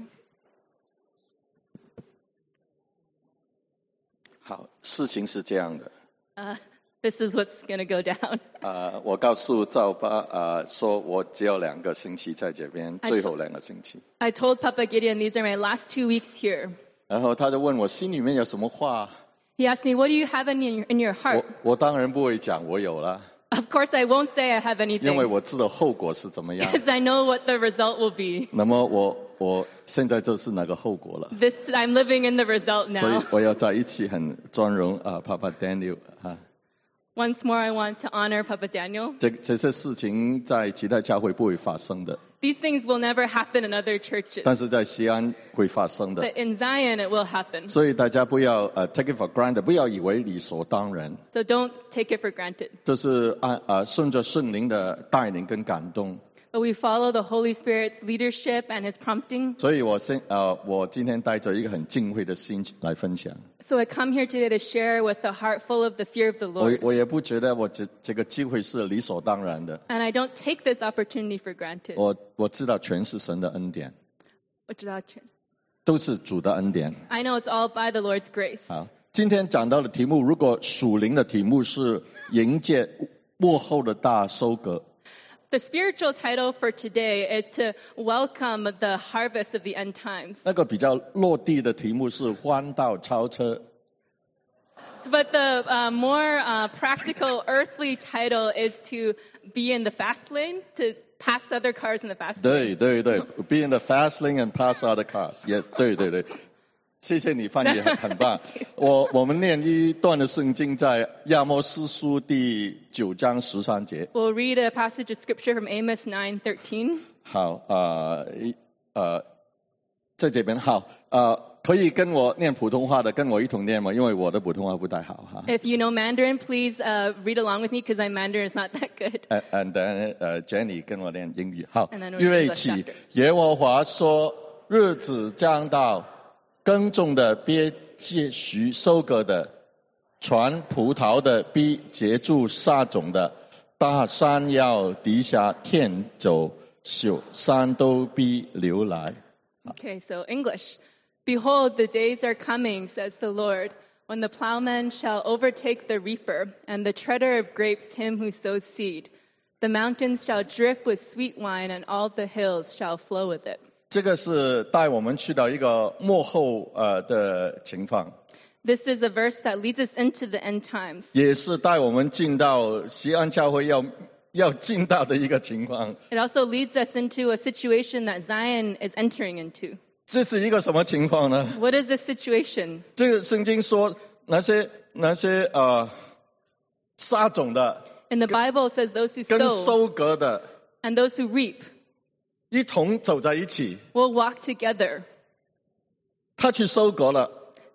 Speaker 9: 好，事情是这样的。
Speaker 7: This is what's going to go down。
Speaker 9: 我告诉赵爸说我只有2个星期在这边，最后2个星期。
Speaker 7: I told Papa Gideon these are my last 2 weeks here.
Speaker 9: 然后他就问我心里面有什么话，
Speaker 7: He asked me, "What do you have in your heart?"
Speaker 9: 我当然不会讲我有了，
Speaker 7: Of course, I won't say I have
Speaker 9: 因为
Speaker 7: anything
Speaker 9: 我知道后果是怎么样。
Speaker 7: because I know what the result will be.
Speaker 9: 那么我我现在就是那个后果了。
Speaker 7: This I'm living in the result
Speaker 9: 所以
Speaker 7: now.
Speaker 9: 我要在一起很尊荣Papa Daniel 啊。
Speaker 7: Once more, I want to honor Papa Daniel.
Speaker 9: 这些事情在其他教会不会发生的，
Speaker 7: These things will never happen in other churches,
Speaker 9: 但是在西安会发生的。
Speaker 7: but in Zion it will happen.
Speaker 9: 所以大家不要take it for granted， 不要以为理所当然，
Speaker 7: So don't take it for granted.
Speaker 9: 就是顺着圣灵的带领跟感动。
Speaker 7: But we follow the Holy Spirit's leadership and His prompting.
Speaker 9: 所以我今天带着一个很敬畏的心来分享。
Speaker 7: So I come here today to share with a heart full of the fear of the Lord.
Speaker 9: 我也不觉得这个机会是理所当然的。
Speaker 7: And I don't take this opportunity for granted.
Speaker 9: 我知道全是神的恩典，
Speaker 7: I
Speaker 9: 都是主的恩典。
Speaker 7: know it's all by the Lord's grace.
Speaker 9: 好，今天讲到的题目，如果属灵的题目是迎接末后的大收割。
Speaker 7: The spiritual title for today is to welcome the harvest of the end times.
Speaker 9: 那个比较落地的题目是欢道超车。
Speaker 7: But the more practical, earthly title is to be in the fast lane, to pass other cars in the fast lane.
Speaker 9: 对 ，be in the fast lane and pass other cars. Yes， 对，谢谢你翻译很棒。我们念一段的圣经，在亚摩斯书第9章13节。
Speaker 7: We'll read a passage of scripture from Amos 9:13.
Speaker 9: 好，在这边好，可以跟我念普通话的，跟我一同念吗？因为我的普通话不太好哈。
Speaker 7: If you know Mandarin, please read along with me because my Mandarin is not that good.
Speaker 9: And then Jenny 跟我念英语。好
Speaker 7: And then，we'll
Speaker 9: 预备
Speaker 7: read the
Speaker 9: 起
Speaker 7: chapter.，
Speaker 9: 耶和华说：日子将到，耕种的必结许收割的，传葡萄的必结住撒种的，大山要低下，天走，小山都必流来。
Speaker 7: Okay, so English. Behold, the days are coming, says the Lord, when the plowman shall overtake the reaper, and the treader of grapes him who sows seed. The mountains shall drip with sweet wine, and all the hills shall flow with it.
Speaker 9: 这个是带我们去到一个幕后的情况，
Speaker 7: This is a verse that leads us into the end times.
Speaker 9: 也是带我们进到西安教会要进到的一个情况。
Speaker 7: It also leads us into a situation that Zion is entering into.
Speaker 9: 这是一个什么情况呢？
Speaker 7: What is this situation?
Speaker 9: 这个圣经说那些撒种的
Speaker 7: In the Bible, it says those who
Speaker 9: 跟
Speaker 7: sow
Speaker 9: 收割的
Speaker 7: and those who reap
Speaker 9: 一同走在一起。
Speaker 7: will walk together.
Speaker 9: 他去收割了，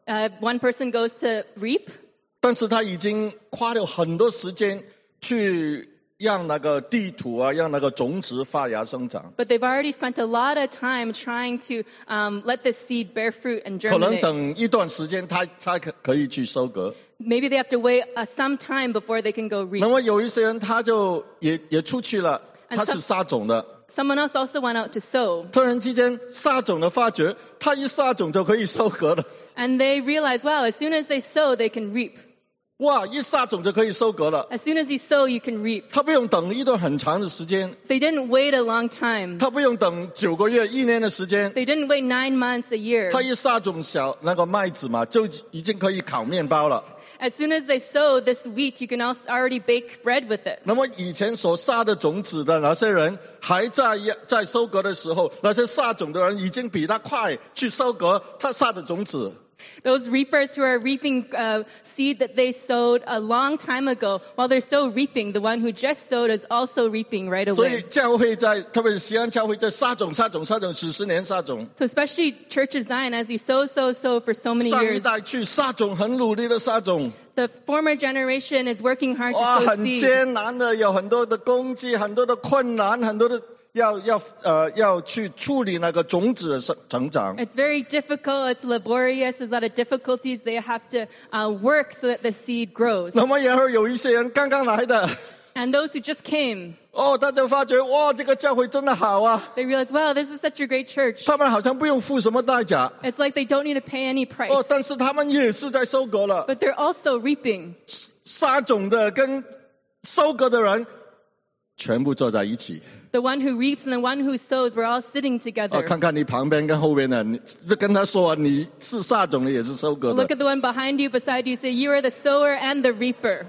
Speaker 7: One person goes to reap,
Speaker 9: 但是他已经花了很多时间去让那个地土啊，让那个种子发芽生长。
Speaker 7: but they've already spent a lot of time trying to let the seed bear fruit and
Speaker 9: 可能
Speaker 7: germinate.
Speaker 9: 等一段时间，他才可以去收割。
Speaker 7: Maybe they have to wait some time before they can go
Speaker 9: 那
Speaker 7: reap.
Speaker 9: 么有一些人，他就也出去了，
Speaker 7: And
Speaker 9: 他是撒种的。
Speaker 7: Someone else also went out to sow,
Speaker 9: 突然之间，撒种的发觉，他一撒种就可以收割了。
Speaker 7: and they realize, wow, as soon as they sow, they can reap.
Speaker 9: 哇，一撒种就可以收割了。
Speaker 7: As soon as you sow, you can reap.
Speaker 9: 他不用等一段很长的时间，
Speaker 7: They didn't wait a long time.
Speaker 9: 他不用等9个月、1年的时间。
Speaker 7: They didn't wait 9 months, a year.
Speaker 9: 他一撒种那个麦子嘛，就已经可以烤面包了。
Speaker 7: As soon as they sow this wheat, you can also already bake bread with it.
Speaker 9: 那么以前所撒的种子的那些人，还在收割的时候，那些撒种的人已经比他快去收割他撒的种子。
Speaker 7: Those reapers who are reaping seed that they sowed a long time ago, while they're still reaping, the one who just sowed is also reaping right
Speaker 9: 所以
Speaker 7: away.
Speaker 9: 教会特别是西安教会在撒种几十年撒种，
Speaker 7: So especially Church of Zion, as you sow for so many
Speaker 9: 上一
Speaker 7: years,
Speaker 9: 代去撒种，很努力的撒种，
Speaker 7: the former generation is working hard
Speaker 9: 哇，
Speaker 7: to sow
Speaker 9: 很
Speaker 7: seed.
Speaker 9: 艰难的，有很多的攻击，很多的困难，很多的要去处理那个种子的成长。
Speaker 7: It's very difficult, it's laborious, there's a lot of difficulties. They have to work so that the seed grows.
Speaker 9: 那么然后有一些人刚刚来的，
Speaker 7: And those who just came,
Speaker 9: 他就发觉哇，这个教会真的好啊，
Speaker 7: they realize, wow, this is such a great church.
Speaker 9: 他们好像不用付什么代价。
Speaker 7: It's like they don't need to pay any price.
Speaker 9: 但是他们也是在收割了。
Speaker 7: But they're also reaping.
Speaker 9: 撒种的跟收割的人全部坐在一起。
Speaker 7: The one who reaps and the one who sows, we're all sitting together.
Speaker 9: 看看你旁边跟后边的，你就跟他说，你是撒种的，也是收割
Speaker 7: Look
Speaker 9: 的。
Speaker 7: at the one behind you, beside you, say, you are the sower and the reaper.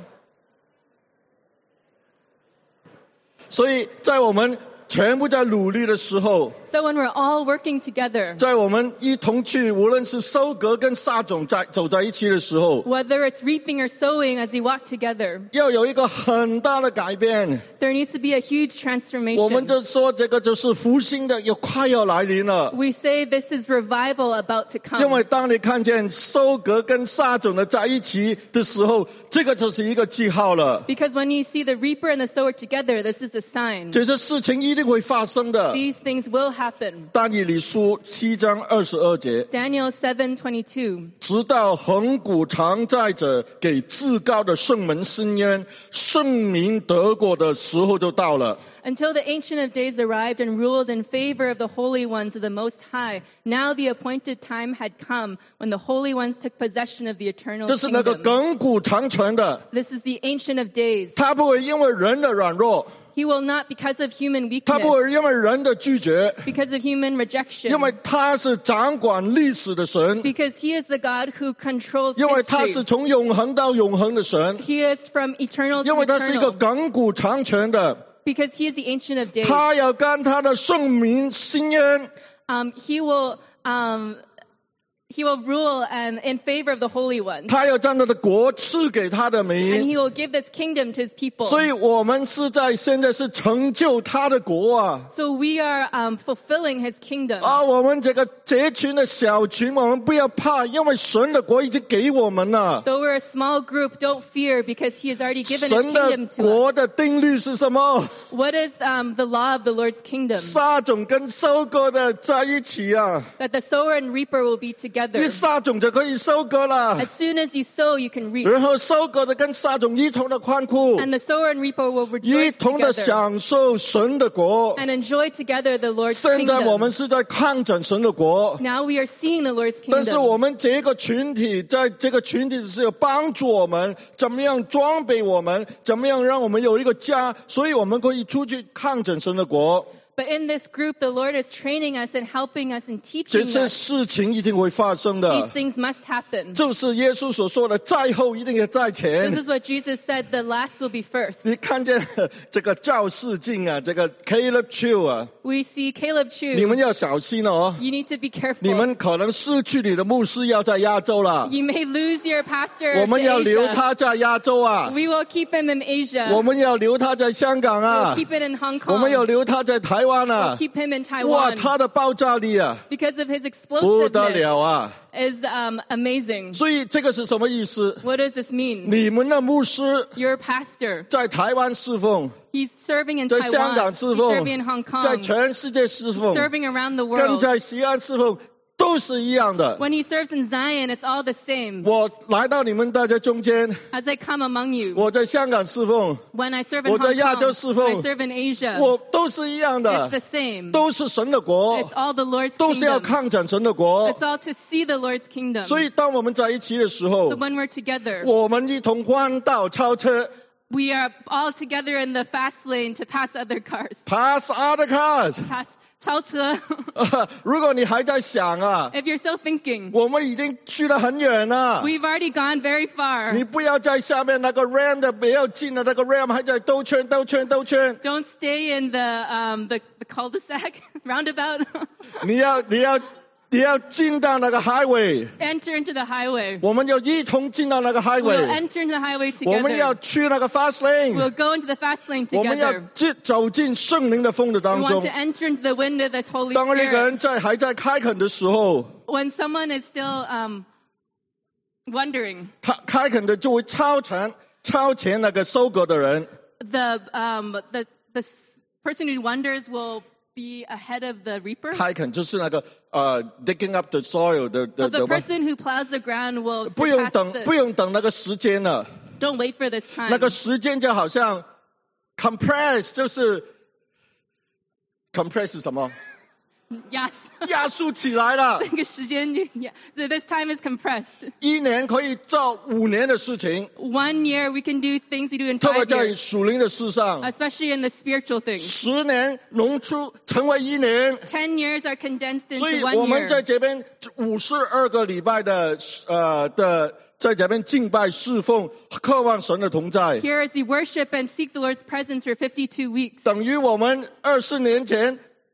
Speaker 9: 所以在我们全部在努力的时候，
Speaker 7: So when we're all working together,
Speaker 9: 在我们一同去，无论是收割跟撒种走在一起的时候，
Speaker 7: whether it's reaping or sowing as we walk together,
Speaker 9: 要有一个很大的改变。
Speaker 7: there needs to be a huge
Speaker 9: 我们
Speaker 7: transformation.
Speaker 9: 就说这个就是复兴的，快要来临了。
Speaker 7: We say this is revival about to
Speaker 9: 因
Speaker 7: come.
Speaker 9: 为当你看见收割跟撒种的在一起的时候，这个就是一个记号了。
Speaker 7: Because when you see the reaper and the sower together, this is a sign.
Speaker 9: 这些事情一定会发生的。
Speaker 7: These things will happen.
Speaker 9: 但以理书7章22节，
Speaker 7: Daniel 7:22.
Speaker 9: 直到恒古常在者给至高的圣门伸冤，圣民得国的时候就到了。
Speaker 7: Until the Ancient of Days arrived and ruled in favor of the holy ones of the Most High, now the appointed time had come when the holy ones took possession of the eternal
Speaker 9: 这是那个
Speaker 7: kingdom.
Speaker 9: 亘古长存的，
Speaker 7: This is the Ancient of Days.
Speaker 9: 他不会因为人的软弱，
Speaker 7: He will not, because of human
Speaker 9: 他不会
Speaker 7: weakness,
Speaker 9: 因为人的拒绝，
Speaker 7: because of human rejection,
Speaker 9: 因为他是掌管历史的神，
Speaker 7: because He is the God who controls
Speaker 9: 因为他是
Speaker 7: history.
Speaker 9: 从永恒到永恒的神，
Speaker 7: He is from eternal
Speaker 9: 因
Speaker 7: to
Speaker 9: 为他是一个
Speaker 7: eternal,
Speaker 9: 亘古长存的，
Speaker 7: because He is the Ancient of Days.
Speaker 9: 他要跟他的圣民伸冤。
Speaker 7: He will rule in favor of the holy ones.
Speaker 9: 他要将他的国赐给他的
Speaker 7: And
Speaker 9: 民，
Speaker 7: He will give this kingdom to His people.
Speaker 9: 所以我们现在是成就他的国啊！
Speaker 7: So we are fulfilling His kingdom.
Speaker 9: 我们这群的小群，我们不要怕，因为神的国已经给我们了。
Speaker 7: Though we're a small group, don't fear because He has already given His
Speaker 9: 神的
Speaker 7: kingdom to
Speaker 9: 国
Speaker 7: us.
Speaker 9: 的定律是什么？
Speaker 7: What is the law of the Lord's kingdom?
Speaker 9: 撒种跟收割的在一起啊！
Speaker 7: That the sower and reaper will be together.
Speaker 9: 一撒种就可以收割了，
Speaker 7: As soon as you sow, you can reap.
Speaker 9: 然后收割的跟撒种一同的欢呼，
Speaker 7: And the sower and reaper will
Speaker 9: 一
Speaker 7: rejoice
Speaker 9: 同的
Speaker 7: together
Speaker 9: 享受神的国。
Speaker 7: and enjoy together the Lord's
Speaker 9: 现在我们
Speaker 7: kingdom.
Speaker 9: 是在看展神的国。
Speaker 7: Now we are seeing the Lord's
Speaker 9: 但是我
Speaker 7: kingdom.
Speaker 9: 们这个群体，在这个群体是有帮助我们，怎么样装备我们，怎么样让我们有一个家，所以我们可以出去看整神的国。
Speaker 7: But in this group, the Lord is training us and helping us and
Speaker 9: 这
Speaker 7: teaching
Speaker 9: 些
Speaker 7: us.
Speaker 9: 事情一定会发生
Speaker 7: These
Speaker 9: 的，
Speaker 7: things must happen.
Speaker 9: 就是耶稣所说的，在后一定要在
Speaker 7: This
Speaker 9: 前。
Speaker 7: is what Jesus said, the last will be first.
Speaker 9: 你看见这个赵世敬啊，这个 Caleb Chu 啊，
Speaker 7: We see Caleb
Speaker 9: 你们
Speaker 7: Chu.
Speaker 9: 要小心哦，
Speaker 7: You need to be
Speaker 9: 你
Speaker 7: careful.
Speaker 9: 们可能失去你的牧师，要在亚洲了。
Speaker 7: You may lose your pastor
Speaker 9: 我
Speaker 7: to
Speaker 9: 们要留
Speaker 7: Asia.
Speaker 9: 他在亚洲啊，
Speaker 7: We will keep him in
Speaker 9: 我
Speaker 7: Asia.
Speaker 9: 们要留他在香港
Speaker 7: We'll
Speaker 9: 啊，
Speaker 7: keep it in Hong
Speaker 9: 我们要
Speaker 7: Kong.
Speaker 9: 留他在台湾
Speaker 7: We'll
Speaker 9: 啊。
Speaker 7: keep him in
Speaker 9: 哇，
Speaker 7: Taiwan.
Speaker 9: 他的爆炸力啊，
Speaker 7: Because of his
Speaker 9: 不得了
Speaker 7: explosiveness
Speaker 9: 啊！
Speaker 7: is amazing.
Speaker 9: 所以这个是什么意思？
Speaker 7: What does this mean?
Speaker 9: 你们的牧师
Speaker 7: Your pastor,
Speaker 9: 在台湾侍奉，
Speaker 7: he's serving in
Speaker 9: 在香港
Speaker 7: Taiwan.
Speaker 9: 侍
Speaker 7: He's
Speaker 9: 奉
Speaker 7: serving in Hong，
Speaker 9: 在
Speaker 7: Kong.
Speaker 9: 全世界侍奉，
Speaker 7: Serving around the
Speaker 9: 跟
Speaker 7: world.
Speaker 9: 在西安侍奉都是一样的。
Speaker 7: When he serves in Zion, it's all the same.
Speaker 9: 我来到你们大家中间，
Speaker 7: As I come among you,
Speaker 9: 我在香港侍奉，
Speaker 7: when I serve in
Speaker 9: 我在
Speaker 7: Hong
Speaker 9: 亚洲
Speaker 7: Kong,
Speaker 9: 侍奉
Speaker 7: when I serve in Asia,
Speaker 9: 我都是一样
Speaker 7: it's
Speaker 9: 的
Speaker 7: the，same.
Speaker 9: 都是神的国
Speaker 7: It's，all the Lord's
Speaker 9: 都是要
Speaker 7: kingdom.
Speaker 9: 抗展神的国
Speaker 7: It's。all to see the Lord's kingdom.
Speaker 9: 所以当我们在一起的时
Speaker 7: So
Speaker 9: 候，
Speaker 7: when we're together,
Speaker 9: 我们一同弯道超车
Speaker 7: we are all together in the fast lane to pass other cars.
Speaker 9: ，pass other cars。
Speaker 7: Pass 超车.
Speaker 9: 如果你还在想啊，
Speaker 7: If you're still thinking,
Speaker 9: 我们已经去得很远了。
Speaker 7: we've already gone very far.
Speaker 9: 你不要在下面那个 ram 的不要进了，那个 ram 还在兜圈兜圈兜圈。
Speaker 7: Don't stay in the cul-de-sac roundabout.
Speaker 9: 你要进到那个 highway，
Speaker 7: Enter into the highway.
Speaker 9: 我们要一同进到那个
Speaker 7: We'll
Speaker 9: highway，
Speaker 7: enter into the highway
Speaker 9: 我们要
Speaker 7: together.
Speaker 9: 去那个 fast lane，
Speaker 7: We'll go into the fast lane
Speaker 9: 我们要
Speaker 7: together.
Speaker 9: 走进圣灵的风的
Speaker 7: We
Speaker 9: 当
Speaker 7: want
Speaker 9: 中
Speaker 7: to。enter into the wind of this Holy
Speaker 9: 当一个
Speaker 7: Spirit.
Speaker 9: 人还在开垦的时候，
Speaker 7: When someone is still wondering,
Speaker 9: 他开垦的就会超前那个收割的人。
Speaker 7: the person who wonders will be ahead of the reaper.
Speaker 9: 开垦就是那个digging up the soil 的
Speaker 7: The person who plows the ground will
Speaker 9: 不用
Speaker 7: surpass
Speaker 9: 不用等那个时间了。
Speaker 7: Don't wait for this time.
Speaker 9: 那个时间就好像 compress， 就是 compress 是什么？
Speaker 7: Yes.
Speaker 9: 压缩起来了。
Speaker 7: 这个时间就 yeah. This time is compressed.
Speaker 9: 一年可以做5年的事情，
Speaker 7: 1 year we can do things we do in
Speaker 9: 特别
Speaker 7: 5
Speaker 9: 在
Speaker 7: years,
Speaker 9: 属灵的事上。
Speaker 7: especially in the spiritual things.
Speaker 9: 10年浓缩成为1年，
Speaker 7: 10 years are condensed
Speaker 9: 所以
Speaker 7: into
Speaker 9: 我
Speaker 7: 1
Speaker 9: 们在
Speaker 7: year.
Speaker 9: 这边52个礼拜的在这边敬拜侍奉，渴望神的同在，
Speaker 7: Here as we worship and seek the Lord's presence for 52 weeks.
Speaker 9: 等于我们20年前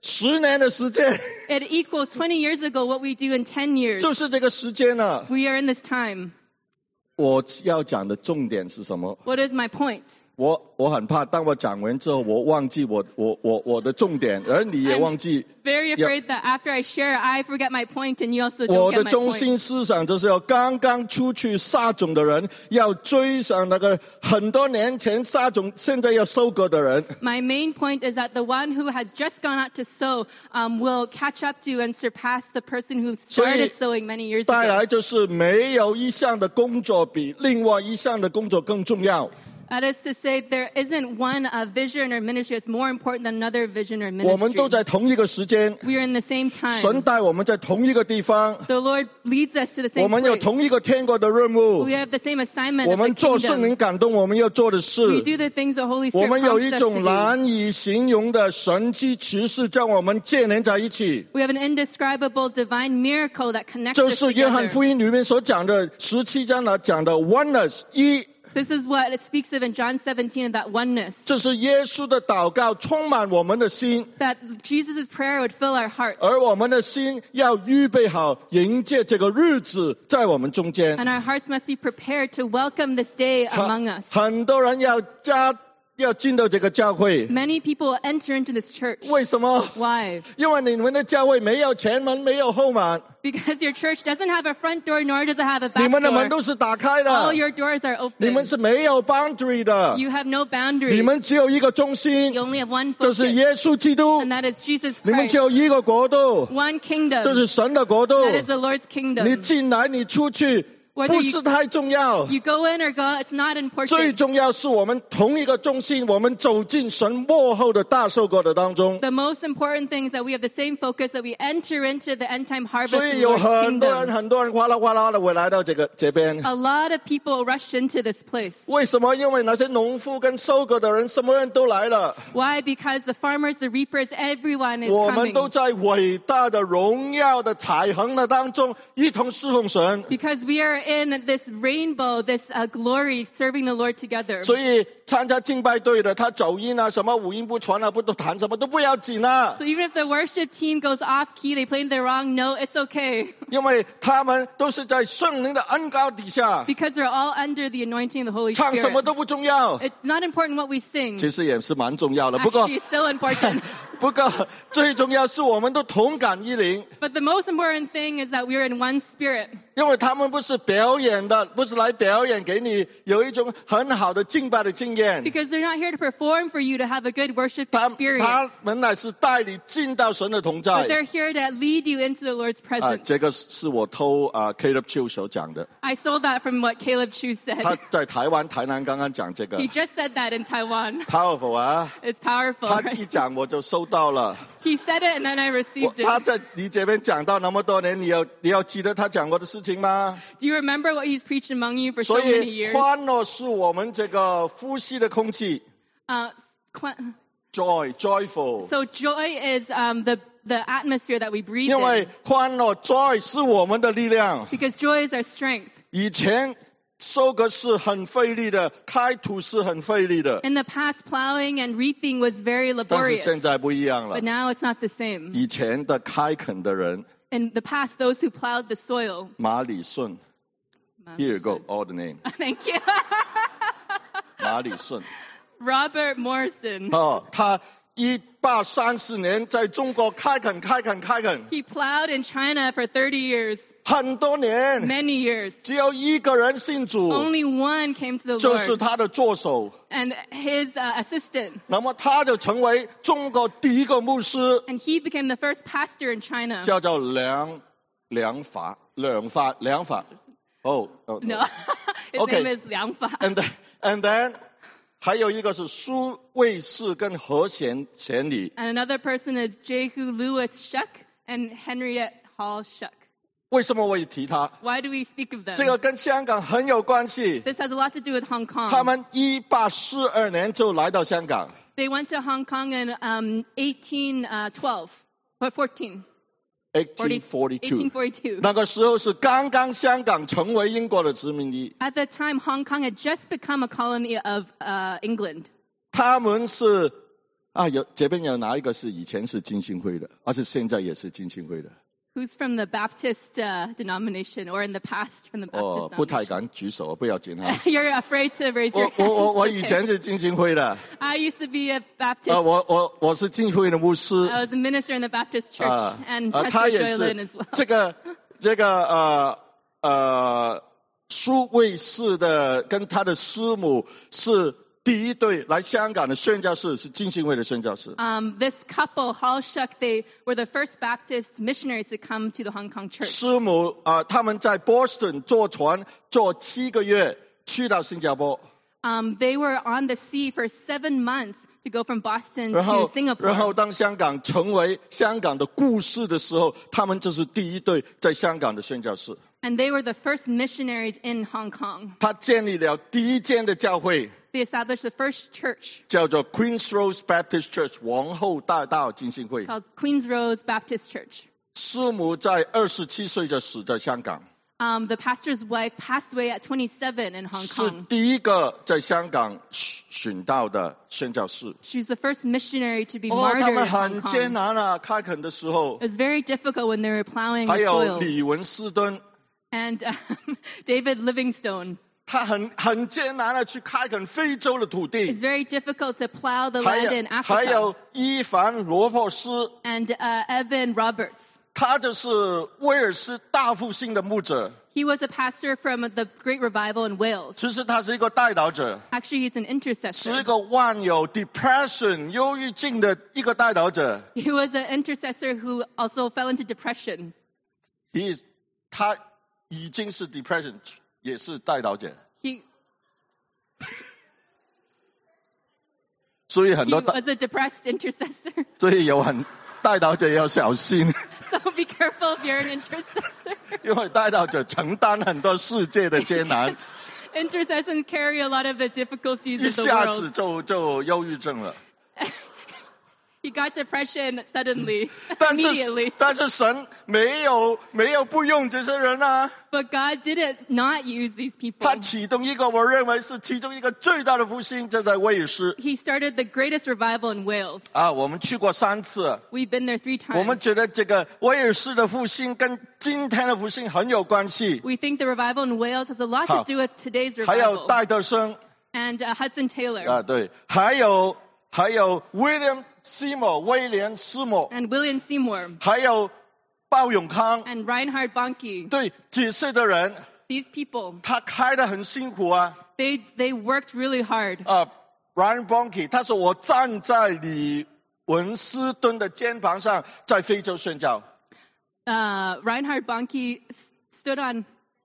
Speaker 9: 10年的时间，
Speaker 7: It equals 20 years ago what we do in 10 years.
Speaker 9: 就是这个时间了。
Speaker 7: We are in this time.
Speaker 9: 我要讲的重点是什么？
Speaker 7: What is my point?
Speaker 9: 我很怕，当我讲完之后，我忘记我的重点，而你也忘记。
Speaker 7: Very afraid that after I share, I forget my point and you also
Speaker 9: 我
Speaker 7: don't
Speaker 9: 的
Speaker 7: get my
Speaker 9: 中
Speaker 7: point.
Speaker 9: 心思想就是要刚刚出去撒种的人，要追上那个很多年前撒种，现在要收割的人。
Speaker 7: My main point is that the one who has just gone out to sow will catch up to and surpass the person who started sowing many years
Speaker 9: 带
Speaker 7: ago.
Speaker 9: 来就是没有一项的工作比另外一项的工作更重要。
Speaker 7: That is to say, there isn't one vision or ministry that's more important than another vision or
Speaker 9: 我们
Speaker 7: ministry.
Speaker 9: 都在同一个时间，
Speaker 7: We are in the same
Speaker 9: 神
Speaker 7: time.
Speaker 9: 带我们在同一个地方，
Speaker 7: The Lord leads us to the
Speaker 9: 我
Speaker 7: same
Speaker 9: 们有
Speaker 7: place.
Speaker 9: 同一个天国的任务
Speaker 7: We。have the same assignment
Speaker 9: 我
Speaker 7: of the
Speaker 9: 们做圣
Speaker 7: kingdom.
Speaker 9: 灵感动我们要做的
Speaker 7: We
Speaker 9: 事，
Speaker 7: do the things the Holy
Speaker 9: 我
Speaker 7: Spirit
Speaker 9: 们有
Speaker 7: prompts
Speaker 9: 一
Speaker 7: us
Speaker 9: 种
Speaker 7: to do.
Speaker 9: 难以形容的神迹奇事，将我们建连在一起。
Speaker 7: We have an indescribable divine miracle that connects
Speaker 9: 就
Speaker 7: us
Speaker 9: 是约翰
Speaker 7: together.
Speaker 9: 福音里面所讲的17章呢讲的 oneness 一，
Speaker 7: This is what it speaks of in John 17, that oneness.
Speaker 9: 这是耶稣的祷告充满我们的心，
Speaker 7: That Jesus' prayer would fill our hearts.
Speaker 9: 而我们的心要预备好迎接这个日子在我们中间。
Speaker 7: And our hearts must be prepared to welcome this day among us.
Speaker 9: 很多人要进到这个教会，
Speaker 7: Many people will enter into this church.
Speaker 9: 为什么？
Speaker 7: Why?
Speaker 9: 因为你们的教会没有前门，没有后门，
Speaker 7: Because your church doesn't have a front door, nor does it have a
Speaker 9: 你
Speaker 7: back
Speaker 9: 们的门
Speaker 7: door.
Speaker 9: 都是打开
Speaker 7: All
Speaker 9: 的，
Speaker 7: your doors are
Speaker 9: 你们
Speaker 7: open.
Speaker 9: 是没有 boundary 的，
Speaker 7: You have no
Speaker 9: 你
Speaker 7: boundaries.
Speaker 9: 们只有一个中心
Speaker 7: You，only have one
Speaker 9: 就
Speaker 7: focus,
Speaker 9: 是耶稣基督，
Speaker 7: and that is Jesus
Speaker 9: 你们
Speaker 7: Christ.
Speaker 9: 只有一个国度，
Speaker 7: One kingdom.
Speaker 9: 这是神的国度。
Speaker 7: That is the Lord's
Speaker 9: 你
Speaker 7: kingdom.
Speaker 9: 进来，你出去，
Speaker 7: Whether
Speaker 9: 不
Speaker 7: you-
Speaker 9: 是太重要。
Speaker 7: You go in or go, it's not
Speaker 9: 最
Speaker 7: important.
Speaker 9: 重要是我们同一个中心，我们走进神幕后的大收割的当中。
Speaker 7: The most important thing is that we have the same focus, that we enter into the end time harvest
Speaker 9: 所
Speaker 7: of
Speaker 9: 以
Speaker 7: the
Speaker 9: 有
Speaker 7: Lord's
Speaker 9: 很多人
Speaker 7: kingdom.
Speaker 9: 哗啦哗啦的会来到这边。
Speaker 7: A lot of people rush into this place.
Speaker 9: 为什么？因为那些农夫跟收割的人，什么人都来了。
Speaker 7: Why? Because the farmers, the reapers, everyone is
Speaker 9: 我们
Speaker 7: coming.
Speaker 9: 都在伟大的荣耀的彩虹的当中一同侍奉神。
Speaker 7: Because we are in this rainbow, this glory, serving the Lord together.
Speaker 9: 所以参加敬拜队的，他走音啊，什么五音不全啊，不都弹什么都不要紧啊，
Speaker 7: So even if the worship team goes off key, they play the wrong note, it's okay.
Speaker 9: 因为他们都是在圣灵的恩膏底下，
Speaker 7: Because they're all under the anointing of the Holy
Speaker 9: 唱什么
Speaker 7: Spirit.
Speaker 9: 都不重要。
Speaker 7: It's not important what we sing.
Speaker 9: 其实也是蛮重要的，不过
Speaker 7: Actually, it's still important.
Speaker 9: 不过最重要是我们都同感一灵，
Speaker 7: But the most important thing is that we are in one spirit.
Speaker 9: 因为他们不是表演的，不是来表演给你有一种很好的敬拜的经验，
Speaker 7: Because they're not here to perform for you to have a good worship
Speaker 9: 他
Speaker 7: experience.
Speaker 9: 们乃是带你进到神的同
Speaker 7: But
Speaker 9: 在。
Speaker 7: they're here to lead you into the Lord's
Speaker 9: 啊，
Speaker 7: presence.
Speaker 9: 这个是我偷Caleb Chu 所讲的，
Speaker 7: I stole that from what Caleb Chu
Speaker 9: 他
Speaker 7: said.
Speaker 9: 在台湾台南刚刚讲这个
Speaker 7: He just said that in Taiwan.
Speaker 9: ，powerful 啊，
Speaker 7: It's powerful.
Speaker 9: 他
Speaker 7: Right?
Speaker 9: 一讲我就收到了。
Speaker 7: He said it and then I
Speaker 9: 我
Speaker 7: received
Speaker 9: 他
Speaker 7: it.
Speaker 9: 在你这边讲到那么多年，你要记得他讲过的事情吗？
Speaker 7: Do you remember what he's preached among you for so
Speaker 9: 所
Speaker 7: many
Speaker 9: 以
Speaker 7: years?
Speaker 9: 欢乐是我们这个呼吸的空气 ，joyful。
Speaker 7: So joy is the atmosphere that we breathe
Speaker 9: 因为
Speaker 7: in.
Speaker 9: 欢乐 joy 是我们的力量。
Speaker 7: Because joy is our strength.
Speaker 9: 以前收割是很费力的，开土是很费力的，
Speaker 7: In the past, plowing and reaping was very
Speaker 9: 但是
Speaker 7: laborious.
Speaker 9: 现在不一样了
Speaker 7: But。now it's not the same.
Speaker 9: 以前的开垦的人，
Speaker 7: In the past, those who plowed the soil.
Speaker 9: 马里顺 ，Here you go, all the name，
Speaker 7: Thank you.
Speaker 9: 马里顺。
Speaker 7: Robert Morrison.
Speaker 9: 哦，他1830年在中国开垦，
Speaker 7: He plowed in China for 30 years,
Speaker 9: 很多年，
Speaker 7: many years.
Speaker 9: 只有一个人信主，
Speaker 7: Only one came to the
Speaker 9: 就是
Speaker 7: Lord,
Speaker 9: 他的助手。
Speaker 7: and his assistant.
Speaker 9: 那么他就成为中国第一个牧师，
Speaker 7: And he became the first pastor in China.
Speaker 9: 叫做梁法。哦
Speaker 7: No, his
Speaker 9: Okay.
Speaker 7: name is Liang Fa.
Speaker 9: and then 还有一个是苏卫士跟何贤礼。
Speaker 7: And another person is Jehu Lewis Shuck and Henriette Hall Shuck.
Speaker 9: 为什么我也提他？
Speaker 7: Why do we speak of them?
Speaker 9: 这个跟香港很有关系。
Speaker 7: This has a lot to do with Hong
Speaker 9: 他
Speaker 7: Kong.
Speaker 9: 们1842年就来到香港，
Speaker 7: They went to Hong Kong in 1812 or 14.
Speaker 9: 1842。
Speaker 7: 1842.
Speaker 9: 那个时候是刚刚香港成为英国的殖民地，
Speaker 7: At the time, Hong Kong had just become a colony of England.
Speaker 9: 他们是这边有哪一个是以前是浸信会的，而是现在也是浸信会的？
Speaker 7: Who's from the Baptist denomination or in the past from the Baptist
Speaker 9: 不太
Speaker 7: denomination?
Speaker 9: 敢举手，不要紧哈。
Speaker 7: You're afraid to raise your
Speaker 9: 我
Speaker 7: hand.
Speaker 9: 以前是浸信会的，
Speaker 7: I used to be a Baptist.
Speaker 9: 我是浸信会的牧师。
Speaker 7: I was a minister in the Baptist church and
Speaker 9: 他
Speaker 7: Pastor
Speaker 9: 也是
Speaker 7: Joylin as well.
Speaker 9: 这个苏卫士的跟他的师母是第一对来香港的宣教士，是浸信会的宣教士。
Speaker 7: This couple, Hall Shuck, they were the first Baptist missionaries to come to the Hong Kong church.
Speaker 9: 师母他们在 Boston 坐船坐7个月去到新加坡，
Speaker 7: They were on the sea for 7 months to go from Boston
Speaker 9: 然
Speaker 7: to
Speaker 9: 后
Speaker 7: Singapore.
Speaker 9: 当香港成为香港的故事的时候，他们就是第一对在香港的宣教士。
Speaker 7: And they were the first missionaries in Hong Kong.
Speaker 9: 他建立了第一间的教会，
Speaker 7: They established the first church
Speaker 9: 叫做 Queen's Rose Baptist Church 皇后大道浸信会。
Speaker 7: called Queen's Rose Baptist Church.
Speaker 9: 师母在27岁就死在香港，
Speaker 7: The pastor's wife passed away at 27 in Hong
Speaker 9: 是
Speaker 7: Kong.
Speaker 9: 第一个在香港殉道的宣教士。
Speaker 7: She was the first missionary to be
Speaker 9: 他
Speaker 7: martyred
Speaker 9: 们
Speaker 7: in Hong
Speaker 9: 很艰
Speaker 7: Kong.
Speaker 9: 难啊，开垦的时候
Speaker 7: It，was very difficult when they were plowing
Speaker 9: 还
Speaker 7: the
Speaker 9: 有
Speaker 7: soil.
Speaker 9: 李文斯敦，
Speaker 7: And David Livingstone.
Speaker 9: 他很艰难的去开垦非洲的土地
Speaker 7: It's，very difficult to plow the
Speaker 9: 还
Speaker 7: land
Speaker 9: 有
Speaker 7: in
Speaker 9: 还有
Speaker 7: Africa.
Speaker 9: 伊凡罗珀斯，
Speaker 7: And Evan Roberts.
Speaker 9: 他就是威尔斯大复兴的牧者，
Speaker 7: He was a pastor from the Great Revival in Wales.
Speaker 9: 其实他是一个代祷者，
Speaker 7: Actually, he's an
Speaker 9: 是
Speaker 7: intercessor.
Speaker 9: 一个患有 depression 忧郁症的一个代祷者。
Speaker 7: He was an intercessor who also fell into depression.
Speaker 9: 他已经是 depression， 也是代祷者，
Speaker 7: He
Speaker 9: 所以很多
Speaker 7: was a depressed intercessor.
Speaker 9: 所以代祷者要小心，
Speaker 7: So be careful if you're an intercessor.
Speaker 9: 因为代祷者承担很多世界的艰难，
Speaker 7: Intercessors carry a lot of the difficulties
Speaker 9: 一
Speaker 7: of the
Speaker 9: 下子
Speaker 7: world.
Speaker 9: 就忧郁症了。
Speaker 7: He got depression suddenly,
Speaker 9: 但是
Speaker 7: immediately.
Speaker 9: 神没有不用这些人啊，
Speaker 7: But God didn't not use these people.
Speaker 9: 他启动一个我认为是其中一个最大的复兴，就在威尔斯
Speaker 7: He started the greatest revival in Wales.
Speaker 9: 啊，我们去过3次。
Speaker 7: We've been there 3
Speaker 9: 我们
Speaker 7: times.
Speaker 9: 觉得这个威尔士的复兴跟今天的复兴很有关系。
Speaker 7: We think the revival in Wales has a lot to do with today's
Speaker 9: 还有
Speaker 7: revival.
Speaker 9: 戴德生
Speaker 7: And Hudson Taylor
Speaker 9: 啊，对，还有 William Seymour 威廉斯莫，
Speaker 7: and William Seymour
Speaker 9: 还有鲍永康，
Speaker 7: and Reinhard Bonnke.
Speaker 9: 对，这些的人
Speaker 7: These people,
Speaker 9: 他开得很辛苦啊。
Speaker 7: they worked really hard.
Speaker 9: Ryan Bonnke 他说我站在李文斯敦的肩膀上，在非洲宣教。
Speaker 7: Reinhard Bonnke stood on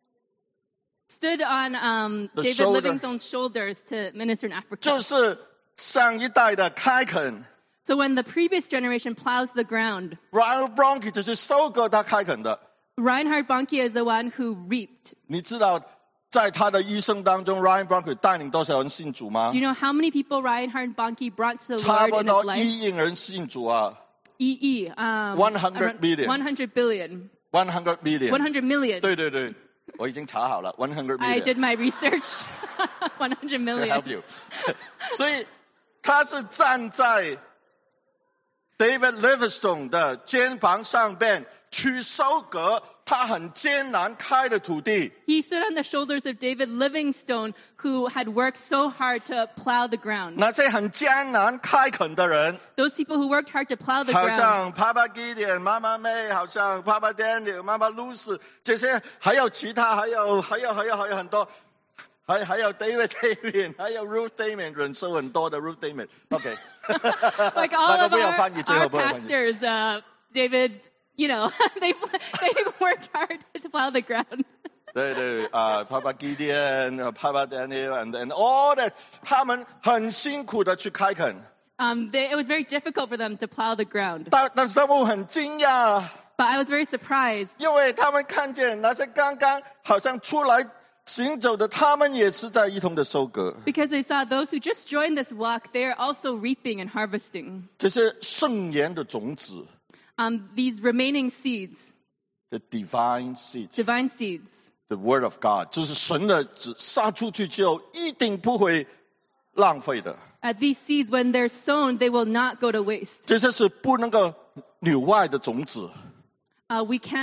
Speaker 9: The
Speaker 7: David
Speaker 9: shoulder.
Speaker 7: Livingstone's shoulders to minister in
Speaker 9: 就
Speaker 7: Africa.
Speaker 9: 是上一代的开垦
Speaker 7: So when the previous generation plows the ground,
Speaker 9: ，Ryan Bonnke 就是收割他开垦的。
Speaker 7: Reinhard Bonnke is the one who reaped.
Speaker 9: 你知道在他的一生当中 ，Ryan Bonnke 带领多少人信主吗
Speaker 7: Do？you know how many people Reinhard Bonnke brought to the
Speaker 9: 差
Speaker 7: Lord
Speaker 9: 不
Speaker 7: in
Speaker 9: 多
Speaker 7: his life?
Speaker 9: 1亿人信主啊
Speaker 7: 100
Speaker 9: 100 billion.
Speaker 7: 100 billion.
Speaker 9: ，100 million。
Speaker 7: 100 million.
Speaker 9: 对对对，我已经查好了，100
Speaker 7: I did
Speaker 9: million。
Speaker 7: my research. 100
Speaker 9: To
Speaker 7: million.
Speaker 9: help you 。所以他是站在 David Livingstone 的肩膀上边去收割他很艰难开的土地。
Speaker 7: He stood on the shoulders of David Livingstone, who had worked so hard to plow the ground.
Speaker 9: 那些很艰难开垦的人，
Speaker 7: Those people who worked hard to plow the
Speaker 9: 好
Speaker 7: ground.
Speaker 9: 像 Papa Gideon、妈妈 May， 好像 Papa Daniel、妈妈 Lucy， 这些还有其他，还有很多，还有 David Damien， 还有 Ruth Damien， 人数很多的 Ruth Damien。OK，
Speaker 7: Like all
Speaker 9: 那个
Speaker 7: of
Speaker 9: 不要翻译，最后
Speaker 7: our
Speaker 9: 不要翻译。
Speaker 7: pastors, David, you know, they worked hard to plow the ground.
Speaker 9: 对对Papa Gideon、Papa Daniel，and all that， 他们很辛苦的去开垦，
Speaker 7: It was very difficult for them to plow the ground.
Speaker 9: 但是他们很惊讶，
Speaker 7: But I was very surprised
Speaker 9: 因为他们看见那些刚刚好像出来行走的，他们也是在一同的收割。
Speaker 7: because they saw those who just joined this walk, they are also reaping and harvesting.
Speaker 9: 这些圣言的种子
Speaker 7: These remaining seeds,
Speaker 9: ，the divine seeds，
Speaker 7: divine seeds,
Speaker 9: the word of God， 就是神的旨撒出去之后，一定不会浪费的。
Speaker 7: These seeds, when they're sown, they will not go to waste.
Speaker 9: 这些是不能够扭坏的种子，
Speaker 7: We can't.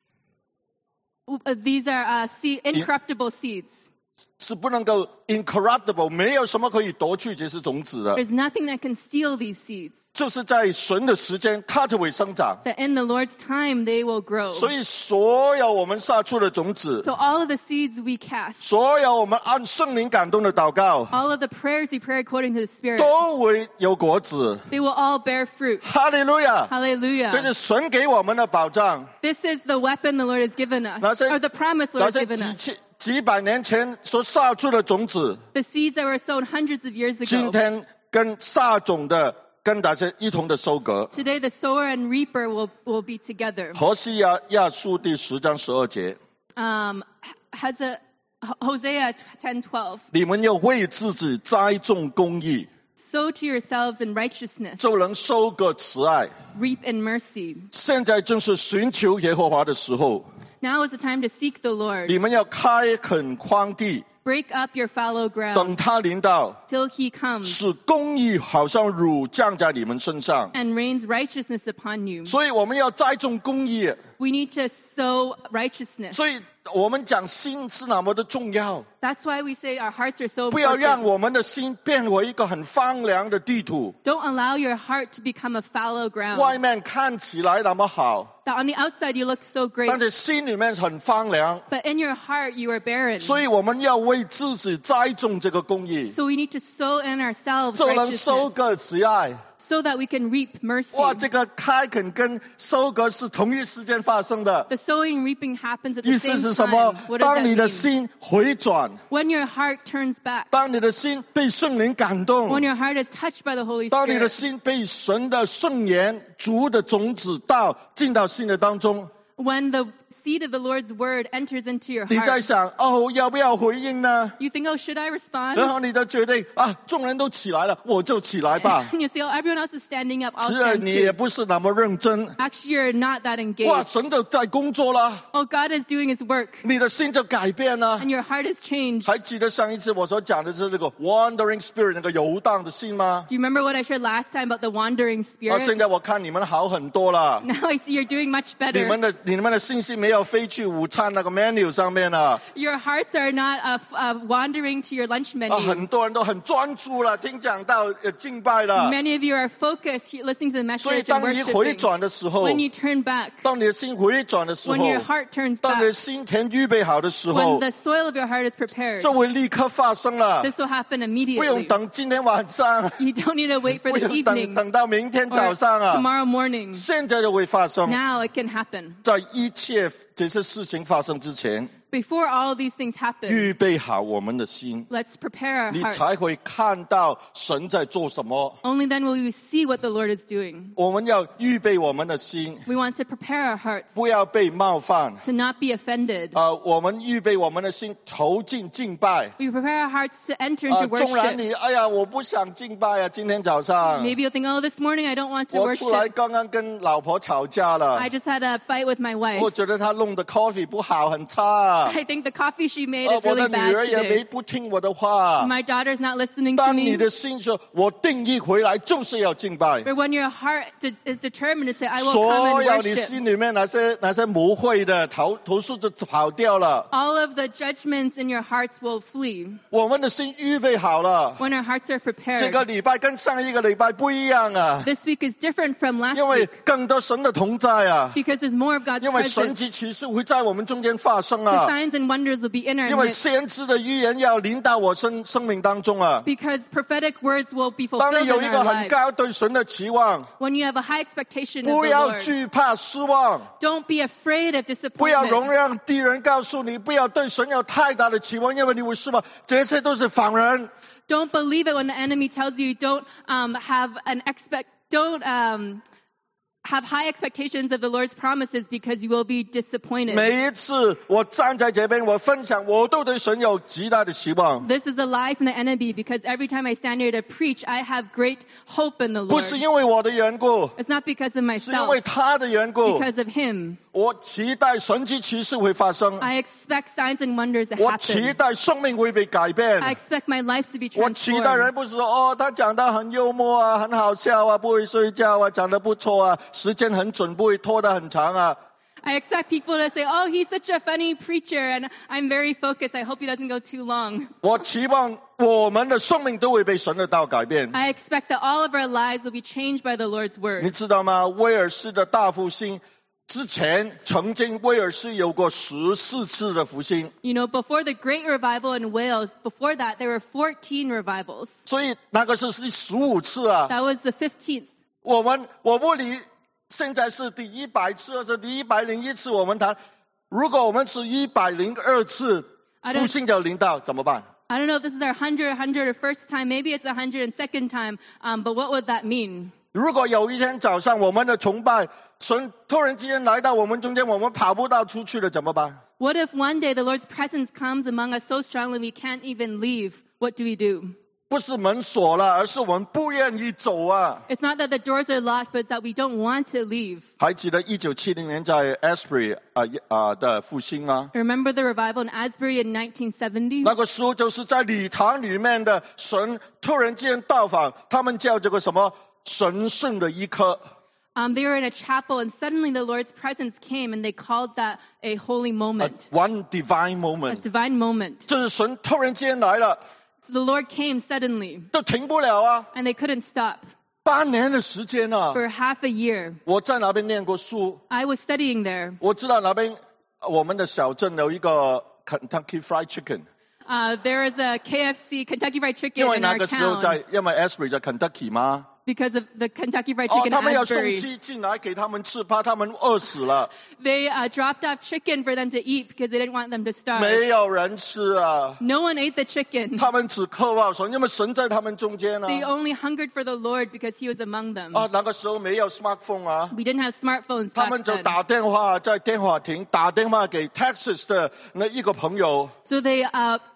Speaker 7: These are incorruptible seeds.
Speaker 9: 是不能够 incorruptible， 没有什么可以夺去这些种子的。
Speaker 7: There's nothing that can steal these seeds.
Speaker 9: 就是在神的时间，它就会生长。
Speaker 7: That in the Lord's time they will grow.
Speaker 9: 所以，所有我们撒出的种子，
Speaker 7: So all of the seeds we cast,
Speaker 9: 所有我们按圣灵感动的祷告，
Speaker 7: all of the prayers we pray according to the Spirit,
Speaker 9: 都会有果子。
Speaker 7: they will all bear fruit.
Speaker 9: 哈利路亚！
Speaker 7: Hallelujah.
Speaker 9: 这是神给我们的保障。
Speaker 7: This is the weapon the Lord has given
Speaker 9: 那
Speaker 7: us,
Speaker 9: 些
Speaker 7: or the promise the
Speaker 9: 那
Speaker 7: Lord has
Speaker 9: 些
Speaker 7: given us.
Speaker 9: 几百年前所撒出的种子，
Speaker 7: The seeds that were sown hundreds of years
Speaker 9: 今
Speaker 7: ago.
Speaker 9: 天跟撒种的跟大家一同的收割。
Speaker 7: Today the sower and reaper will be together.
Speaker 9: 何西亚书第10章12节，
Speaker 7: Hosea 10:12.
Speaker 9: 你们要为自己栽种公义，
Speaker 7: Sow to yourselves in righteousness,
Speaker 9: 就能收割慈爱。
Speaker 7: reap in mercy.
Speaker 9: 现在正是寻求耶和华的时候，
Speaker 7: Now is the time to seek the Lord.
Speaker 9: 你们要开垦荒地，
Speaker 7: Break up your fallow ground
Speaker 9: 等他临到，
Speaker 7: till he comes
Speaker 9: 使公义好像乳降在你们身上。
Speaker 7: and rains righteousness upon you.
Speaker 9: 所以我们要栽种公义，
Speaker 7: We need to sow righteousness.
Speaker 9: 所以我们讲心是那么的重要。
Speaker 7: That's why we say our hearts are so
Speaker 9: 不要让
Speaker 7: important.
Speaker 9: 我们的心变为一个很荒凉的地土，
Speaker 7: Don't allow your heart to become a fallow
Speaker 9: 外
Speaker 7: ground.
Speaker 9: 面看起来那么好，
Speaker 7: That on the outside you look so
Speaker 9: 但
Speaker 7: great,
Speaker 9: 是心里面很荒凉。
Speaker 7: but in your heart you are barren.
Speaker 9: 所以我们要为自己栽种这个公义，
Speaker 7: So we need to sow in ourselves
Speaker 9: 就能收
Speaker 7: righteousness
Speaker 9: 割慈爱。
Speaker 7: so that we can reap mercy.
Speaker 9: 哇，这个开垦跟收割是同一时间发生的。
Speaker 7: The sowing and reaping happens at
Speaker 9: 意
Speaker 7: the
Speaker 9: 思
Speaker 7: same
Speaker 9: 是什么
Speaker 7: time. What？does
Speaker 9: 当你
Speaker 7: that
Speaker 9: 的
Speaker 7: mean?
Speaker 9: 心回转，
Speaker 7: When your heart turns back,
Speaker 9: 当你的心被圣灵感动，
Speaker 7: when your heart is touched by the Holy
Speaker 9: 当你的
Speaker 7: Spirit,
Speaker 9: 心被神的圣言、主的种子进到心的当中，
Speaker 7: when the seed of the Lord's word enters into your
Speaker 9: 你在
Speaker 7: heart,
Speaker 9: 想哦，要不要回应呢？
Speaker 7: you think, oh, should I
Speaker 9: 然
Speaker 7: respond?
Speaker 9: 后你就决定啊，众人都起来了，我就起来吧。
Speaker 7: And you say, oh, everyone else is standing up, I'll
Speaker 9: 其实
Speaker 7: stand
Speaker 9: 你也
Speaker 7: too.
Speaker 9: 不是那么认真，
Speaker 7: Actually, you're not that
Speaker 9: 哇，
Speaker 7: engaged.
Speaker 9: 神就在工作了，
Speaker 7: Oh, God is doing his work,
Speaker 9: 你的心就改变了。
Speaker 7: and your heart has changed.
Speaker 9: 还记得上一次我所讲的是那个 wandering spirit 那个游荡的心吗？
Speaker 7: Do you remember what I shared last time about the wandering
Speaker 9: 啊，现
Speaker 7: spirit?
Speaker 9: 在我看你们好很多了。
Speaker 7: Now I see you're doing much
Speaker 9: 你
Speaker 7: better.
Speaker 9: 们的信息没有飞去午餐那个 menu 上面了
Speaker 7: Your hearts are not wandering to your lunch
Speaker 9: 啊，
Speaker 7: menu.
Speaker 9: 很多人都很专注了，听讲道敬拜了。
Speaker 7: Many of you are focused listening to the
Speaker 9: 所以
Speaker 7: message and
Speaker 9: 当你回
Speaker 7: worshiping.
Speaker 9: 转的时候，
Speaker 7: When you turn back,
Speaker 9: 当你的心回转的时候
Speaker 7: when，your heart turns
Speaker 9: 当你的
Speaker 7: back,
Speaker 9: 心田预备好的时
Speaker 7: when
Speaker 9: 候，
Speaker 7: the soil of your heart is prepared,
Speaker 9: 这会立刻发生了，
Speaker 7: this will happen
Speaker 9: 不用
Speaker 7: immediately.
Speaker 9: 等今天晚上，
Speaker 7: You don't need to wait for
Speaker 9: 不
Speaker 7: this
Speaker 9: 用
Speaker 7: evening
Speaker 9: 等到明天
Speaker 7: or
Speaker 9: 早上啊，
Speaker 7: tomorrow morning.
Speaker 9: 现在就会发生。
Speaker 7: Now it can happen.
Speaker 9: 在一切这些事情发生之前，
Speaker 7: Before all these things happen,
Speaker 9: 预备好我们的心，
Speaker 7: let's prepare our
Speaker 9: 你才
Speaker 7: hearts.
Speaker 9: 会看到神在做什么。
Speaker 7: Only then will you see what the Lord is doing.
Speaker 9: 我们要预备我们的心，
Speaker 7: We want to prepare our hearts
Speaker 9: 不要被冒犯。
Speaker 7: to not be offended.
Speaker 9: 我们预备我们的心，投进敬拜。
Speaker 7: We prepare our hearts to enter into
Speaker 9: 纵然
Speaker 7: worship.
Speaker 9: 你哎呀，我不想敬拜啊，今天早上
Speaker 7: Maybe you'll think, oh, this morning I don't want to
Speaker 9: 我出来
Speaker 7: worship.
Speaker 9: 刚刚跟老婆吵架了
Speaker 7: I，just had a fight with my
Speaker 9: 我
Speaker 7: wife.
Speaker 9: 觉得她弄的 coffee 不好，很差。
Speaker 7: I think the coffee she made is
Speaker 9: 我的
Speaker 7: really
Speaker 9: 女
Speaker 7: bad
Speaker 9: 儿也没
Speaker 7: today.
Speaker 9: 不听我的话。
Speaker 7: My daughter's not listening to
Speaker 9: 当你
Speaker 7: me.
Speaker 9: 的心说，我定义回来就是要敬拜。
Speaker 7: But when your heart is determined to say, I will come
Speaker 9: 所
Speaker 7: and
Speaker 9: 有你
Speaker 7: worship,
Speaker 9: 心里面那些模会的投诉就跑掉了。
Speaker 7: all of the judgments in your hearts will flee.
Speaker 9: 我们的心预备好了，
Speaker 7: When our hearts are
Speaker 9: 这个
Speaker 7: prepared.
Speaker 9: 礼拜跟上一个礼拜不一样啊，
Speaker 7: This week is different from last
Speaker 9: 因为
Speaker 7: week
Speaker 9: 更多神的同在啊，
Speaker 7: because there's more of God's
Speaker 9: 因为神
Speaker 7: presence.
Speaker 9: 迹奇事会在我们中间发生
Speaker 7: The
Speaker 9: 啊，
Speaker 7: signs and wonders will be in our
Speaker 9: 因为
Speaker 7: midst
Speaker 9: 先知的预言要临到我生命当中啊。
Speaker 7: because prophetic words will be
Speaker 9: 当
Speaker 7: fulfilled
Speaker 9: 你有
Speaker 7: in
Speaker 9: 一个
Speaker 7: our
Speaker 9: 很高
Speaker 7: lives.
Speaker 9: 对神的期望，
Speaker 7: When you have a high expectation
Speaker 9: 不
Speaker 7: of the
Speaker 9: 要
Speaker 7: Lord,
Speaker 9: 惧怕失望，
Speaker 7: don't be afraid of
Speaker 9: 不要容
Speaker 7: disappointment.
Speaker 9: 让敌人告诉你，不要对神有太大的期望，因为你会失望，这些都是仿人。
Speaker 7: Don't believe it when the enemy tells you don't have high expectations of the Lord's promises because you will be disappointed.
Speaker 9: 每一次我站在这边，我分享，我都对神有极大的希望。
Speaker 7: This is a lie from the enemy because every time I stand here to preach, I have great hope in the
Speaker 9: 不
Speaker 7: Lord.
Speaker 9: 是因为我的缘故，
Speaker 7: It's not because of
Speaker 9: 是因
Speaker 7: myself,
Speaker 9: 为他的缘
Speaker 7: it's
Speaker 9: 故。
Speaker 7: because of Him.
Speaker 9: 我期待神迹奇事会发生，
Speaker 7: I expect signs and wonders to
Speaker 9: 我期
Speaker 7: happen.
Speaker 9: 待生命会被改变。
Speaker 7: I expect my life to be
Speaker 9: 我期待人
Speaker 7: transformed.
Speaker 9: 不是说哦，他讲得很幽默啊，很好笑啊，不会睡觉啊，讲得不错啊，时间很准，不会拖得很长啊。
Speaker 7: I expect people to say, oh, he's such a funny preacher, and I'm very focused. I hope he doesn't go too long.
Speaker 9: 我期望我们的生命都会被神的道改变。
Speaker 7: I expect that all of our lives will be changed by the Lord's
Speaker 9: 你
Speaker 7: word.
Speaker 9: 知道吗？威尔士的大复兴之前，曾经威尔士有过14次的复兴，
Speaker 7: You know, before the Great Revival in Wales, before that, there were 14 revivals.
Speaker 9: 所以那个是第15次啊。
Speaker 7: That was the 15th.
Speaker 9: 我不理，现在是第100次，或者第101次，我们谈。如果我们是102次
Speaker 7: I don't-
Speaker 9: 复兴就临到，怎么办？
Speaker 7: I don't know if this is our 101st time. Maybe it's 102nd time. But what would that mean?
Speaker 9: 如果有一天早上我们的崇拜，神突然之间来到我们中间，我们跑不到出去了，怎么办？
Speaker 7: What if one day the Lord's presence comes among us so strongly we can't even leave? What do we do?
Speaker 9: 不是门锁了，而是我们不愿意走啊！
Speaker 7: It's not that the doors are locked, but it's that we don't want to leave.
Speaker 9: 还记得1970年在 Asbury 的复兴吗？
Speaker 7: Remember the revival in Asbury in 1970?
Speaker 9: 那个时候就是在礼堂里面的神突然间到访，他们叫这个什么神圣的一刻。
Speaker 7: They were in a chapel, and suddenly the Lord's presence came, and they called that a holy moment,
Speaker 9: One divine
Speaker 7: a
Speaker 9: moment，
Speaker 7: divine moment.
Speaker 9: 就是神突然间来了，
Speaker 7: So the Lord came suddenly,
Speaker 9: 都停不了啊
Speaker 7: and they couldn't stop.
Speaker 9: ！8年的时间啊！
Speaker 7: For half a year,
Speaker 9: 我在那边念过书，
Speaker 7: I was studying there.
Speaker 9: 我知道那边我们的小镇有一个 Kentucky Fried Chicken，
Speaker 7: There is a KFC, Kentucky Fried
Speaker 9: 因
Speaker 7: Chicken
Speaker 9: 为
Speaker 7: in
Speaker 9: 那
Speaker 7: our
Speaker 9: 个时候
Speaker 7: town
Speaker 9: 因为 Asbury 在 Kentucky 嘛。
Speaker 7: because of the Kentucky Fried
Speaker 9: 哦，
Speaker 7: Chicken
Speaker 9: 他
Speaker 7: in
Speaker 9: 们要送
Speaker 7: Asbury.
Speaker 9: 鸡进来给他们吃，怕他们饿死了。
Speaker 7: They dropped off chicken for them to eat because they didn't want them to starve.
Speaker 9: 没有人吃啊！
Speaker 7: No one ate the chicken.
Speaker 9: 他们只渴望神，因为神在他们中间啊。
Speaker 7: They only hungered for the Lord because He was among them.
Speaker 9: 啊，那个时候没有 smartphone 啊，
Speaker 7: We didn't have smartphones
Speaker 9: 他
Speaker 7: back
Speaker 9: 们就
Speaker 7: then.
Speaker 9: 打电话在电话亭打电话给 Texas 的那一个朋友，
Speaker 7: So they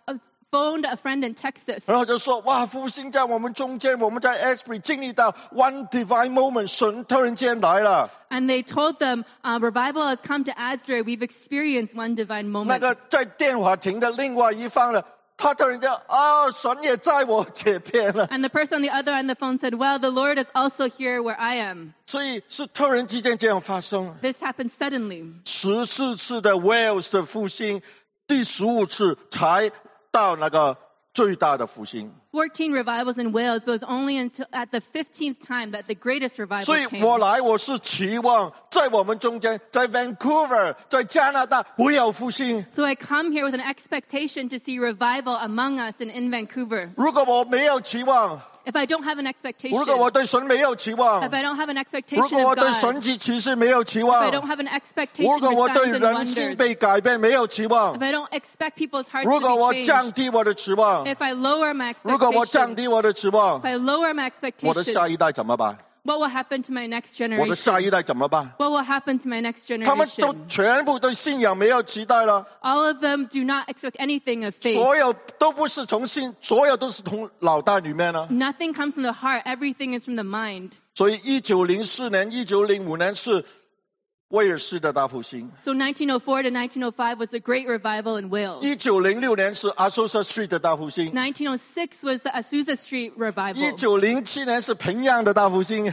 Speaker 7: phoned a friend in Texas.
Speaker 9: 然后就说：哇，复兴在我们中间，我们在 Asbury 经历到 one divine moment，神突然间来了。
Speaker 7: And they told them, revival has come to Asbury. We've experienced one divine
Speaker 9: 那
Speaker 7: moment.
Speaker 9: 个在电话亭的另外一方呢，他突然间啊，神也在我这边了。
Speaker 7: And the person on the other end of the phone said, well, the Lord is also here where I am.
Speaker 9: 所以是突然之间这样发生。
Speaker 7: This happened suddenly.
Speaker 9: 14次的 Wales 的复兴，第15次才到那个最大的复兴。
Speaker 7: 14 revivals in Wales, but it was only until at the 15th time that the greatest revival
Speaker 9: 所以
Speaker 7: came.
Speaker 9: 我是期望在我们中间，在 Vancouver，在加拿大会有复兴。
Speaker 7: So I come here with an expectation to see revival among us and in Vancouver.
Speaker 9: 如果我没有期望，
Speaker 7: If I don't have an expectation,
Speaker 9: 如果我对神没有期望，
Speaker 7: if I don't have an
Speaker 9: 如
Speaker 7: expectation
Speaker 9: 果我
Speaker 7: of
Speaker 9: 对
Speaker 7: God,
Speaker 9: 神迹奇事没有期
Speaker 7: if
Speaker 9: 望
Speaker 7: I，don't have an
Speaker 9: 如
Speaker 7: expectation
Speaker 9: 果
Speaker 7: for
Speaker 9: 我对
Speaker 7: signs and
Speaker 9: 人心
Speaker 7: wonders,
Speaker 9: 被改变没有期望
Speaker 7: if，I don't expect people's hearts
Speaker 9: 如果我
Speaker 7: to be
Speaker 9: 降
Speaker 7: changed,
Speaker 9: 低我的期望，
Speaker 7: if I lower my
Speaker 9: 如果我降
Speaker 7: expectations,
Speaker 9: 低我的期望
Speaker 7: if，I lower my
Speaker 9: 我的下一
Speaker 7: expectations,
Speaker 9: 代怎么办？
Speaker 7: what will happen to my next
Speaker 9: 我的下一
Speaker 7: generation?
Speaker 9: 代怎么办？
Speaker 7: What will happen to my next
Speaker 9: 他们都
Speaker 7: generation?
Speaker 9: 全部对信仰没有期待了，
Speaker 7: All of them do not expect anything of faith.
Speaker 9: 所有都不是从心，所有都是从脑袋里面呢。
Speaker 7: Nothing comes from the heart. Everything is from the mind.
Speaker 9: 所以1904年、1905年是威尔士的大复兴，
Speaker 7: So 1904 to 1905 was a great revival in Wales.
Speaker 9: 1906年是 Azusa Street 的大复兴，
Speaker 7: 1906 was the Azusa Street revival.
Speaker 9: 1907年是平壤的大复兴。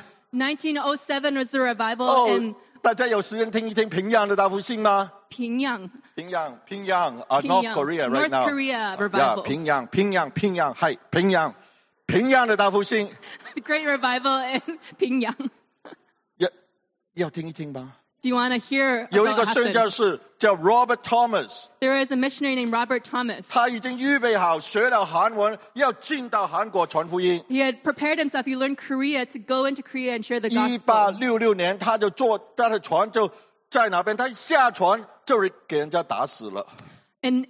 Speaker 7: 1907 was the revival
Speaker 9: 哦
Speaker 7: in
Speaker 9: 大家有时间听一听平壤的大复兴吗？
Speaker 7: Pyongyang.
Speaker 9: 平壤啊 ，North Korea right
Speaker 7: North
Speaker 9: now。
Speaker 7: Korea
Speaker 9: 呀
Speaker 7: revival.
Speaker 9: 平壤，係平壤的大復興，
Speaker 7: The great revival in Pyongyang.
Speaker 9: 要聽一聽吧。
Speaker 7: Do you want to hear
Speaker 9: 有一
Speaker 7: about
Speaker 9: 個
Speaker 7: what
Speaker 9: 宣教
Speaker 7: happened?
Speaker 9: 士叫 Robert Thomas，
Speaker 7: There is a missionary named Robert Thomas.
Speaker 9: 他已經預備好學了韓文，要進到韓國傳福音。
Speaker 7: He had prepared himself. He learned Korea to go into Korea and share the gospel.
Speaker 9: 1866年，他就坐他的船就在那邊，他一下船就給人家打死了。
Speaker 7: In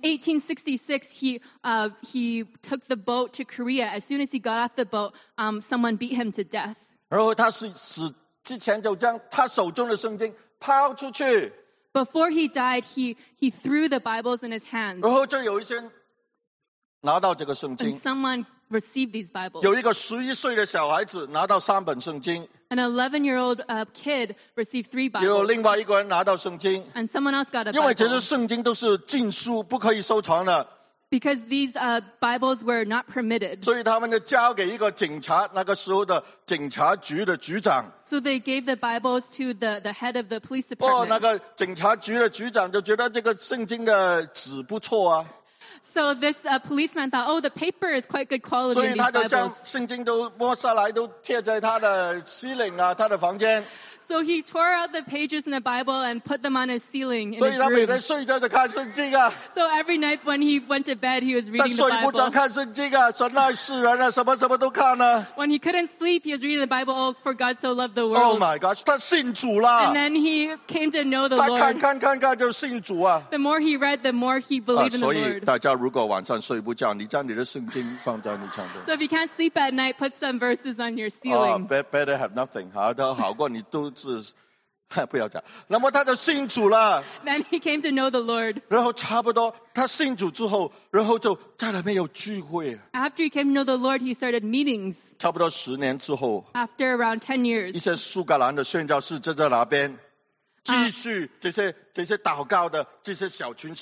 Speaker 7: 1866, he took the boat to Korea. As soon as he got off the boat, someone beat him to death.
Speaker 9: 然後他是死之前就将他手中的圣经抛出去，
Speaker 7: Before he died, he threw the Bibles in his hands,
Speaker 9: 然后就有一些人拿到这个圣
Speaker 7: and
Speaker 9: 经，
Speaker 7: someone received these Bibles.
Speaker 9: 有一个11岁的小孩子拿到3本圣经，
Speaker 7: An 11-year-old kid received 3
Speaker 9: 也有
Speaker 7: Bibles,
Speaker 9: 另外一个人拿到圣经，
Speaker 7: and someone else got a
Speaker 9: 因为这些
Speaker 7: Bible.
Speaker 9: 圣经都是禁书，不可以收藏的，
Speaker 7: Because these Bibles were not permitted.
Speaker 9: 所以他们就交给一个警察，那个时候的警察局的局长。
Speaker 7: So they gave the Bibles to the head of the police
Speaker 9: 那
Speaker 7: department.
Speaker 9: 个警察局的局长就觉得这个圣经的纸不错啊，
Speaker 7: So this policeman thought, oh, the paper is quite good quality
Speaker 9: 所
Speaker 7: in
Speaker 9: 以
Speaker 7: these
Speaker 9: 他就将
Speaker 7: Bibles.
Speaker 9: 圣经都摸下来，都贴在他的ceiling啊，他的房间。
Speaker 7: So he tore out the pages in the Bible and put them on his ceiling in
Speaker 9: 所以
Speaker 7: his
Speaker 9: 他每
Speaker 7: room.
Speaker 9: 天睡觉就看圣经啊，
Speaker 7: So every night when he went to bed, he was
Speaker 9: 但
Speaker 7: reading the
Speaker 9: 睡不着
Speaker 7: Bible.
Speaker 9: 看圣经啊，神爱世人啊，什么什么都看啊。
Speaker 7: When he couldn't sleep, he was reading the Bible. Oh, for God so loved the
Speaker 9: Oh
Speaker 7: world.
Speaker 9: my gosh，他信主啦
Speaker 7: And，then he came to know the
Speaker 9: 他看
Speaker 7: Lord.
Speaker 9: 看就信主啊。
Speaker 7: The more he read, the more he believed in the
Speaker 9: 所以
Speaker 7: Lord.
Speaker 9: 大家如果晚上睡不着，你将你的圣经放在你床头。
Speaker 7: So if you can't sleep at night, put some verses on your
Speaker 9: 啊
Speaker 7: ceiling.
Speaker 9: ，better have nothing， 好过你都是不要讲。那么他就信主了。
Speaker 7: Then he came to know the Lord.
Speaker 9: 然后差不多他信主之后，然后就在那边有聚会。
Speaker 7: After he came to know the Lord, he started meetings.
Speaker 9: 差不多10年之后，
Speaker 7: After around 10
Speaker 9: 一
Speaker 7: years,
Speaker 9: 些苏格兰的宣教士就在那边继续这些祷告的这些小群。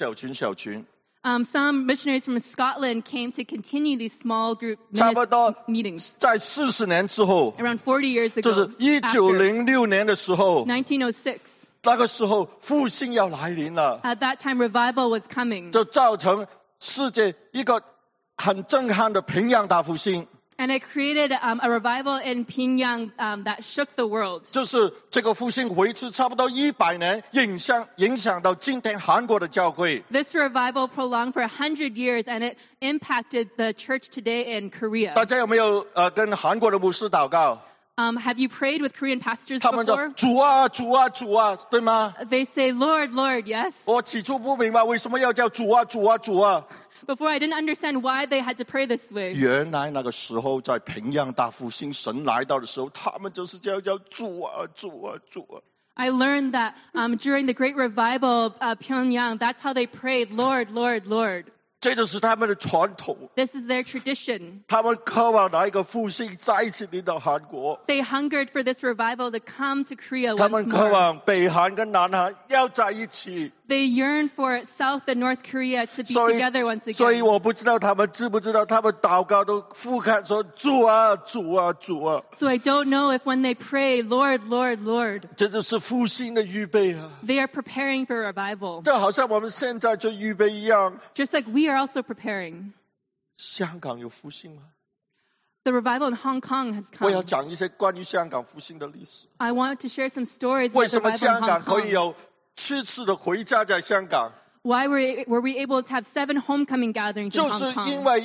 Speaker 7: some missionaries from Scotland came to continue these small group
Speaker 9: 差不多
Speaker 7: meetings.
Speaker 9: 在40年之后，
Speaker 7: Around 40 years
Speaker 9: 就是
Speaker 7: ago, after
Speaker 9: 1906年的时候，
Speaker 7: 1906,
Speaker 9: 那个时候复兴要来临了，
Speaker 7: at that time revival was coming.
Speaker 9: 就造成世界一个很震撼的平壤大复兴。
Speaker 7: And it created a revival in Pyongyang that shook the world.
Speaker 9: 就是这个复兴维持差不多100年，影响到今天韩国的教会。
Speaker 7: This revival prolonged for 100 years, and it impacted the church today in Korea.
Speaker 9: 大家有没有跟韩国的牧师祷告？
Speaker 7: Have you prayed with Korean pastors
Speaker 9: 他们说
Speaker 7: before?
Speaker 9: 主啊主啊主啊，对吗？
Speaker 7: They say, Lord, Lord, yes.
Speaker 9: 我起初不明白为什么要叫主啊主啊主啊。
Speaker 7: Before I didn't understand why they had to pray this way.
Speaker 9: 原来那个时候在平壤大复兴神来到的时候，他们就是叫主啊主啊主啊。
Speaker 7: I learned that during the great revival of Pyongyang, that's how they prayed, Lord, Lord, Lord.
Speaker 9: 这就是他们的传统。
Speaker 7: This is their tradition.
Speaker 9: 他们渴望来一个复兴再一次临到韩国。
Speaker 7: They hungered for this revival to come to Korea
Speaker 9: 他
Speaker 7: once
Speaker 9: 们渴
Speaker 7: more.
Speaker 9: 望北韩跟南韩要在一起。
Speaker 7: They yearn for South and North Korea to be
Speaker 9: 所以
Speaker 7: together once
Speaker 9: 所以
Speaker 7: again.
Speaker 9: 我不知道他们知不知道，他们祷告都俯瞰说主啊主啊主啊，
Speaker 7: So I don't know if when they pray, Lord, Lord, Lord,
Speaker 9: 这就是复兴的预备啊！
Speaker 7: they are preparing for revival.
Speaker 9: 就好像我们现在就预备一样。
Speaker 7: Just like we are also preparing.
Speaker 9: 香港有复兴吗？
Speaker 7: The revival in Hong Kong has
Speaker 9: 我要
Speaker 7: come.
Speaker 9: 讲一些关于香港复兴的历史。
Speaker 7: I want to share some stories
Speaker 9: 为
Speaker 7: about the
Speaker 9: 什么
Speaker 7: revival in
Speaker 9: 香
Speaker 7: Hong
Speaker 9: 港可以
Speaker 7: Kong.
Speaker 9: 有7次的回家在香港？
Speaker 7: Why were we able to have 7 homecoming gatherings in
Speaker 9: 就
Speaker 7: Hong
Speaker 9: 是因
Speaker 7: Kong?
Speaker 9: 为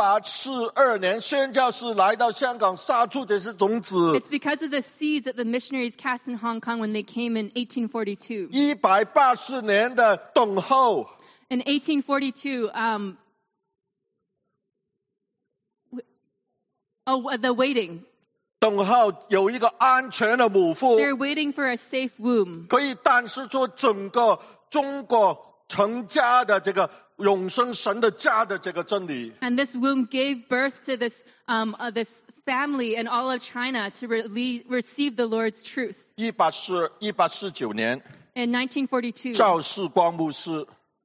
Speaker 9: 1842年宣教士来到香港，撒出这些种子。
Speaker 7: It's because of the seeds that the missionaries cast in Hong Kong when they came in 1842.
Speaker 9: 180年的等候，
Speaker 7: In 1842, the waiting.
Speaker 9: 等候有一个安全的母腹，
Speaker 7: They're waiting for a safe womb.
Speaker 9: 可以诞生出整个中国成家的这个永生神的家的这个真理。
Speaker 7: And this womb gave birth to this family in all of China to receive the Lord's truth.
Speaker 9: 1849年，
Speaker 7: In 1942,
Speaker 9: 赵世光牧师，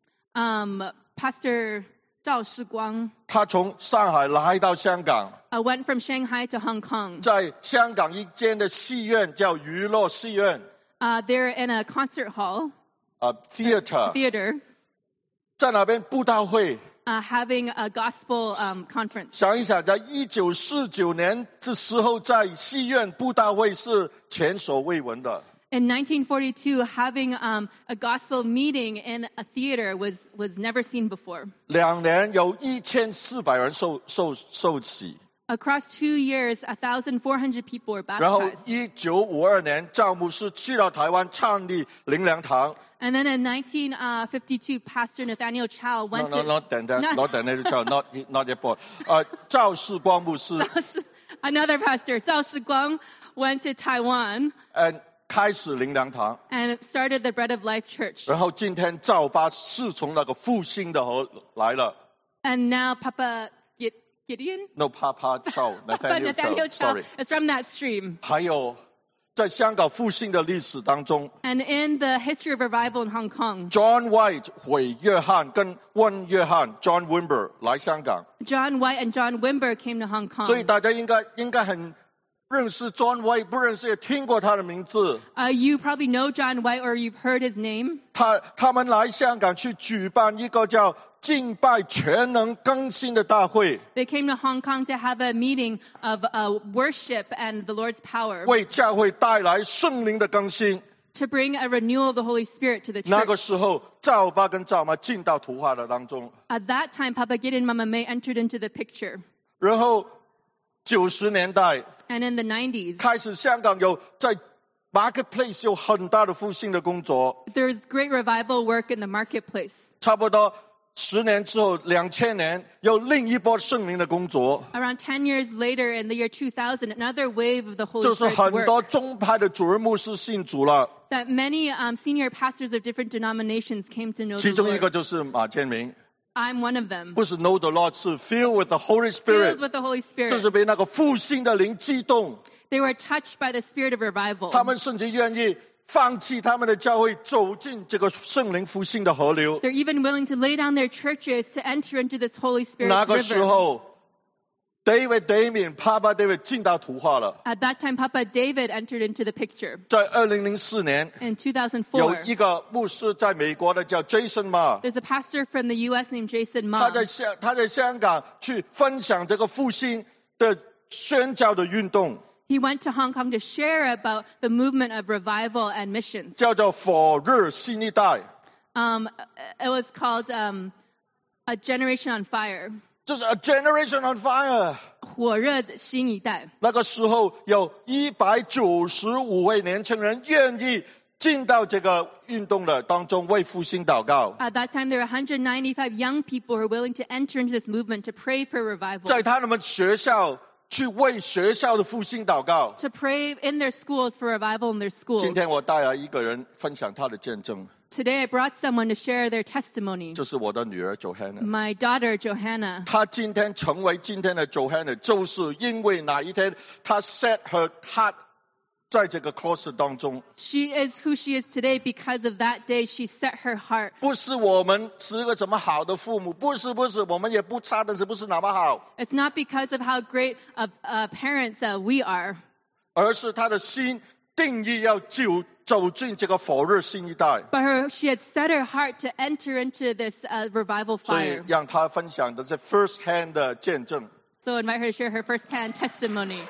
Speaker 7: Pastor Zhao Shiguang
Speaker 9: 他从上海来到香港，
Speaker 7: went from Shanghai to Hong Kong.
Speaker 9: 在香港一间的戏院叫娱乐戏院
Speaker 7: They're in a concert hall,
Speaker 9: theater，
Speaker 7: theater,
Speaker 9: 在那边布道会。
Speaker 7: having a gospel conference.
Speaker 9: 想一想，在1949年这时候，在戏院布道会是前所未闻的。
Speaker 7: In 1942, having a gospel meeting in a theater was never seen before.
Speaker 9: 2年有1400人受洗，
Speaker 7: Across 2 years, 1,400 people were
Speaker 9: 然后
Speaker 7: baptized.
Speaker 9: 1952年，赵牧师去到台湾创立灵粮堂。
Speaker 7: And then in 1952, Pastor Nathaniel Chow went to...
Speaker 9: not that, not Nathaniel Chow, not yet born. 赵世光牧师
Speaker 7: Another pastor, 赵世光, went to Taiwan
Speaker 9: 开始灵粮堂，
Speaker 7: and started the Bread of Life Church.
Speaker 9: 然后今天赵巴是从那个复兴的河来了。
Speaker 7: And now Papa Gideon?
Speaker 9: No, Papa Chow,
Speaker 7: Papa
Speaker 9: Nathaniel
Speaker 7: Chow
Speaker 9: Chow，sorry。
Speaker 7: is from that stream.
Speaker 9: 还有在香港复兴的历史当中
Speaker 7: And in the history of revival in Hong Kong,
Speaker 9: ，John White 毁约翰跟温约翰 John Wimber 来香港，
Speaker 7: John White and John Wimber came to Hong
Speaker 9: 所以
Speaker 7: Kong.
Speaker 9: 大家应该很认识 John White， 不认识也听过他的名字。
Speaker 7: You probably know John White or you've heard his name.
Speaker 9: 他们来香港去举办一个叫敬拜全能更新的大会，
Speaker 7: They came to Hong Kong to have a meeting of worship and the Lord's power
Speaker 9: 为教会带来圣灵的更新。
Speaker 7: to bring a renewal of the Holy Spirit to the
Speaker 9: 那个
Speaker 7: church.
Speaker 9: 时候，赵爸跟赵妈进到图画的当中，
Speaker 7: At that time, Papa Gideon and Mama May entered into the picture.
Speaker 9: 然后90年代
Speaker 7: And in the 90s,
Speaker 9: 开始，香港有在 marketplace 有很大的复兴的工作，
Speaker 7: there's great revival work in the marketplace.
Speaker 9: 差不多10年之后，2000年有另一波圣灵的工作，
Speaker 7: Around 10 years later, in the year 2000, another wave of the Holy
Speaker 9: 就是
Speaker 7: Spirit's
Speaker 9: 很
Speaker 7: work
Speaker 9: 多宗派的主任牧师信主了，
Speaker 7: that many senior pastors of different denominations came to know
Speaker 9: 其
Speaker 7: the
Speaker 9: 中一
Speaker 7: Lord.
Speaker 9: 个就是马建明，
Speaker 7: I'm one of them.
Speaker 9: 不是 know the Lord， 是 filled with the Holy
Speaker 7: Filled
Speaker 9: Spirit，
Speaker 7: with the Holy
Speaker 9: 就
Speaker 7: Spirit.
Speaker 9: 是被那个复兴的灵激动，
Speaker 7: They were touched by the spirit of revival.
Speaker 9: 他们甚至愿意放弃他们的教会，走进这个圣灵复兴的河流。
Speaker 7: They're even willing to lay down their churches to enter into this Holy
Speaker 9: 那
Speaker 7: Spirit's
Speaker 9: 个时
Speaker 7: river.
Speaker 9: 候 David Papa David 进到图画了。
Speaker 7: At that time, Papa David entered into the picture.
Speaker 9: 在2004年，
Speaker 7: In
Speaker 9: 有
Speaker 7: 2004,
Speaker 9: 一个牧师在美国的叫 Jason Ma，
Speaker 7: there's a pastor from the U.S. named Jason
Speaker 9: 他
Speaker 7: Ma.
Speaker 9: 在香港去分享这个复兴的宣教的运动，
Speaker 7: He went to Hong Kong to share about the movement of revival and missions.
Speaker 9: 叫做火热新一代，
Speaker 7: It was called A Generation on Fire.
Speaker 9: 就是 A Generation on Fire。
Speaker 7: 火热的新一代。
Speaker 9: 那个时候有195位年轻人愿意进到这个运动的当中，为复兴祷告。
Speaker 7: At that time, there were 195 young people who were willing to enter into this movement to pray for revival,
Speaker 9: 在他们学校去为学校的复兴祷告。
Speaker 7: to pray in their schools for revival in their schools.
Speaker 9: 今天我带来一个人分享他的见证，
Speaker 7: Today, I brought someone to share their testimony.
Speaker 9: 这是我的女儿 Johanna。
Speaker 7: My daughter, Johanna.
Speaker 9: 她今天成为今天的 Johanna， 就是因为哪一天她 set her heart 在这个 cross 当中。
Speaker 7: She is who she is today because of that day she set her heart.
Speaker 9: 不是我们是一个怎么好的父母，不是，我们也不差，但是不是那么好，
Speaker 7: It's not because of how great of parents we are,
Speaker 9: 而是她的心定义要走进这个火热新一代。
Speaker 7: but she had set her heart to enter into this revival
Speaker 9: 所以
Speaker 7: fire.
Speaker 9: 让她分享的是 first hand 的见证。
Speaker 7: So I invite her to share her firsthand testimony.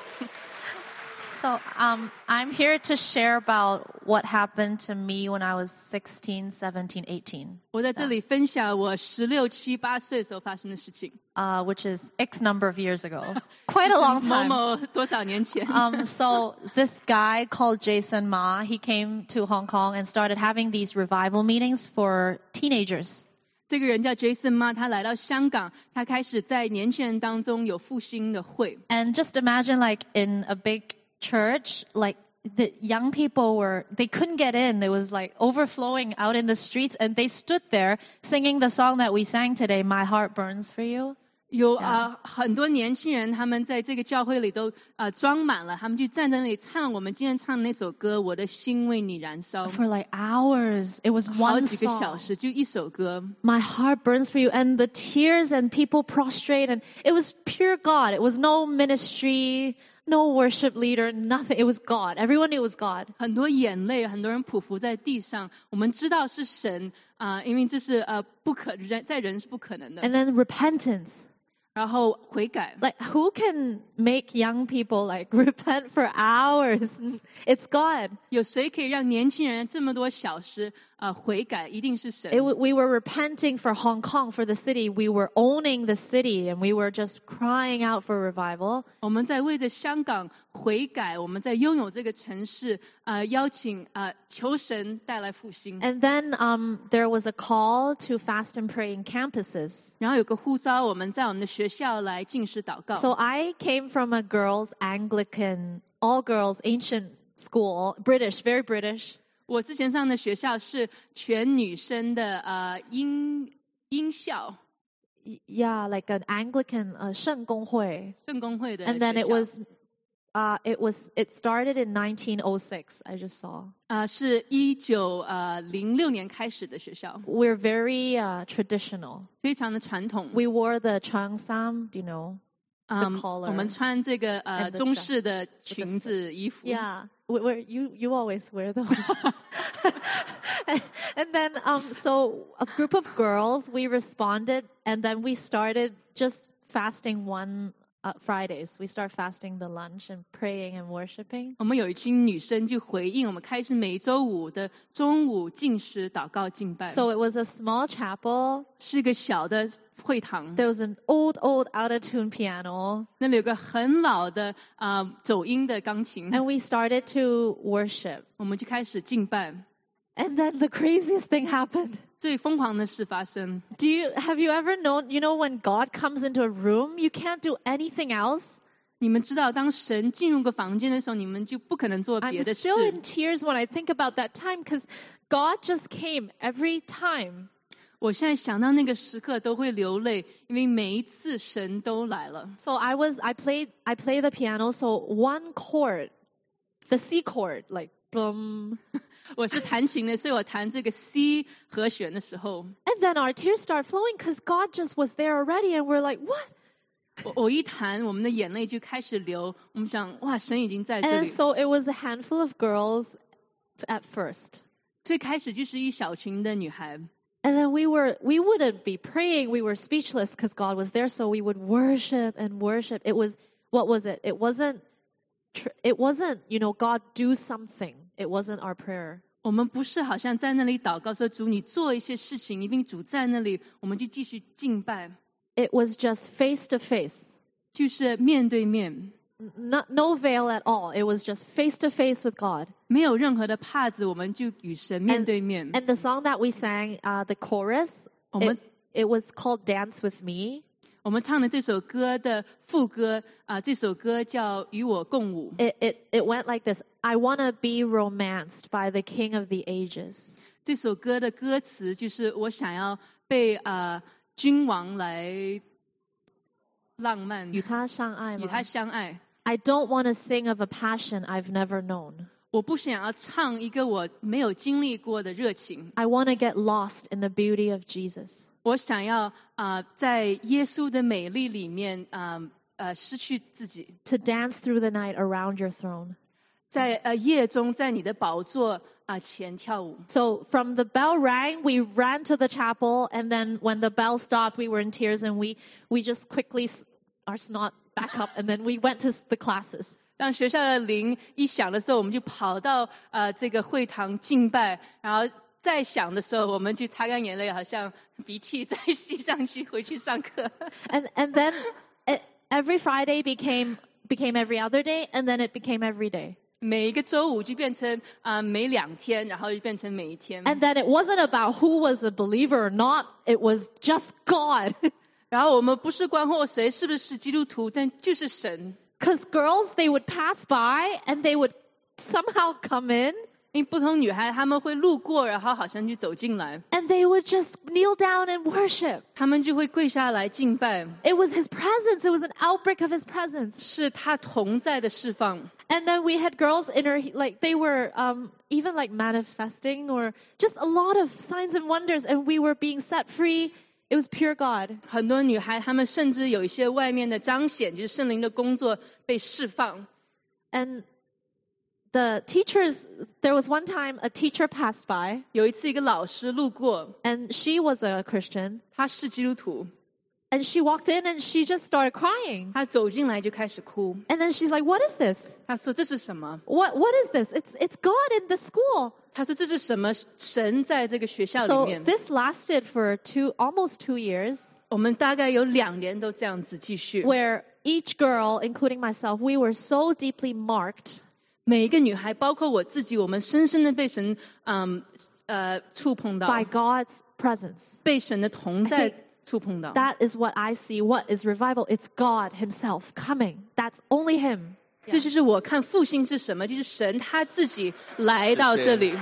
Speaker 10: So I'm here to share about what happened to me when I was 16, 17, 18,
Speaker 7: 我在这里分享我16、7、8岁时候发生的事情。
Speaker 10: which is X number of years ago. Quite a long
Speaker 7: 某
Speaker 10: time.
Speaker 7: 某多少年前。
Speaker 10: So this guy called Jason Ma, he came to Hong Kong and started having these revival meetings for teenagers.
Speaker 7: 这个人叫 Jason Ma，他来到香港，他开始在年轻人当中有复兴的会。
Speaker 10: And just imagine like in a big church, like the young people they couldn't get in. It was like overflowing out in the streets and they stood there singing the song that we sang today, My Heart Burns for You.
Speaker 7: 有很多年轻人，他们在这个教会里都装满了，他们就站在那里唱我们今天唱的那首歌《我的心为你燃烧》，
Speaker 10: For like hours. It was
Speaker 7: 好
Speaker 10: one
Speaker 7: 几个
Speaker 10: song.
Speaker 7: 小时，就一首歌。
Speaker 10: My heart burns for you. And the tears and people prostrate. And it was pure God. It was no ministry, no worship leader, nothing. It was God. Everyone knew it was God.
Speaker 7: 很多眼泪，很多人匍匐在地上。我们知道是神因为这是在人是不可能的。
Speaker 10: And then repentance.
Speaker 7: 然后悔改。
Speaker 10: Like, who can make young people like repent for hours? It's God.
Speaker 7: 有谁可以让年轻人这么多小时悔改一定是神。
Speaker 10: We were repenting for Hong Kong, for the city. We were owning the city, and we were just crying out for revival.
Speaker 7: 我们在为着香港悔改，我们在拥有这个城市，邀请求神带来复兴。
Speaker 10: And then there was a call to fast and pray in campuses.
Speaker 7: 然后有个呼召，我们在我们的学校来禁食祷告。
Speaker 10: So I came from a girls' Anglican, all-girls ancient school, British, very British.
Speaker 7: 我之前上的学校是全女生的英校，
Speaker 10: Yeah, like an Anglican 圣公会.
Speaker 7: 圣公会的学校。
Speaker 10: And then it started in 1906. I just saw.
Speaker 7: 是1906年开始的学校，
Speaker 10: We're very traditional.
Speaker 7: 非常的传统。
Speaker 10: We wore the cheongsam, do you know? The collar.
Speaker 7: 我们穿这个
Speaker 10: and the
Speaker 7: 中式
Speaker 10: dress
Speaker 7: 的裙子衣服。
Speaker 10: Yeah, you always wear those. And then so a group of girls, we responded, and then we started just fasting Fridays. We start fasting the lunch and praying and worshiping.
Speaker 7: 我们有一群女生就回应，我们开始每周五的中午禁食、祷告、敬拜。
Speaker 10: So it was a small chapel.
Speaker 7: 是一个小的会堂，
Speaker 10: There was an old out-of-tune piano.
Speaker 7: 那里有个很老的走音的钢琴，
Speaker 10: And we started to worship.
Speaker 7: 我们就开始敬拜。
Speaker 10: And then the craziest thing happened.
Speaker 7: 最疯狂的事发生。
Speaker 10: Have you ever known, when God comes into a room, you can't do anything else?
Speaker 7: 你们知道，当神进入个房间的时候，你们就不可能做
Speaker 10: I'm
Speaker 7: 别的事。
Speaker 10: still in tears when I think about that time because God just came every time.
Speaker 7: 我现在想到那个时刻都会流泪，因为每一次神都来了。
Speaker 10: So I play the piano, so one chord, the C chord, like boom.
Speaker 7: 我是弹琴的，所以我弹这个 C 和弦的时候，
Speaker 10: And then our tears start flowing because God just was there already and we're like, what?
Speaker 7: 我一弹，我们的眼泪就开始流。我们想，哇，神已经在这
Speaker 10: And
Speaker 7: 里。
Speaker 10: so it was a handful of girls at first.
Speaker 7: 最开始就是一小群的女孩，
Speaker 10: And then we wouldn't be praying. We were speechless because God was there. So we would worship and worship. What was it? It wasn't, God do something. It wasn't our prayer.
Speaker 7: 我们不是好像在那里祷告说主你做一些事情，因为主在那里，我们就继续敬拜，
Speaker 10: It was just face to face.
Speaker 7: 就是面对面，
Speaker 10: No veil at all. It was just face to face with God.
Speaker 7: 没有任何的帕子，我们就与神面对面。
Speaker 10: And the song that we sang, the chorus,
Speaker 7: 我们
Speaker 10: it was called Dance With Me.
Speaker 7: 我们唱的这首歌的副歌这首歌叫《与我共舞》。
Speaker 10: It went like this. I want to be romanced by the King of the Ages.
Speaker 7: 这首歌的歌词就是我想要被君王来浪漫，
Speaker 10: 与他相爱吗？
Speaker 7: 与他相爱。
Speaker 10: I don't want to sing of a passion I've never known.
Speaker 7: 我不想要唱一个我没有经历过的热情。
Speaker 10: I want to get lost in the beauty of Jesus.
Speaker 7: 我想要在耶稣的美丽里面失去自己，
Speaker 10: To dance through the night around your throne.
Speaker 7: 在夜中在你的宝座前跳舞。
Speaker 10: So from the bell rang, we ran to the chapel, and then when the bell stopped, we were in tears, and we just quickly our snot back up, and then we went to the classes.
Speaker 7: 当学校的铃一响的时候，我们就跑到这个会堂敬拜，然后再响的时候，我们就擦干眼泪，好像鼻涕再吸上去，回去上课。
Speaker 10: And then every Friday became every other day, and then it became every day.
Speaker 7: 每一个周五就变成每2天，然后就变成每一天。
Speaker 10: And then it wasn't about who was a believer or not. It was just God.
Speaker 7: 然后我们不是关乎谁是不是基督徒，但就是神。
Speaker 10: Because girls, they would pass by and they would somehow come in.
Speaker 7: 因为不同女孩她们会路过，然后好像就走进来，
Speaker 10: And they would just kneel down and worship.
Speaker 7: 她们就会跪下来敬拜，
Speaker 10: It was His presence. It was an outbreak of His presence.
Speaker 7: 是他同在的释放。
Speaker 10: And then we had girls in her, like they were even like manifesting or just a lot of signs and wonders. And we were being set free. It was pure God.
Speaker 7: 很多女孩她们甚至有一些外面的彰显，就是圣灵的工作被释放。
Speaker 10: And the teachers, there was one time a teacher passed by.
Speaker 7: 有一次一个老师路过，
Speaker 10: And she was a Christian.
Speaker 7: 她是基督徒，
Speaker 10: And she walked in and she just started crying.
Speaker 7: 她走进来就开始哭。
Speaker 10: And then she's like, what is this?
Speaker 7: 她说这是什么？
Speaker 10: What is this? It's God in the school.
Speaker 7: 她说这是什么？神在这个学校里
Speaker 10: So
Speaker 7: 面。
Speaker 10: this lasted for almost 2 years,
Speaker 7: 我们大概有2年都这样子继续。
Speaker 10: where each girl, including myself, we were so deeply marked
Speaker 7: 每一个女孩，包括我自己，我们深深的被神触碰到，
Speaker 10: by God's presence.
Speaker 7: 被神的同在触碰到。
Speaker 10: That is what I see. What is revival? It's God himself coming. That's only him.
Speaker 7: 这就是我看复兴是什么，就是神他自己来到这里。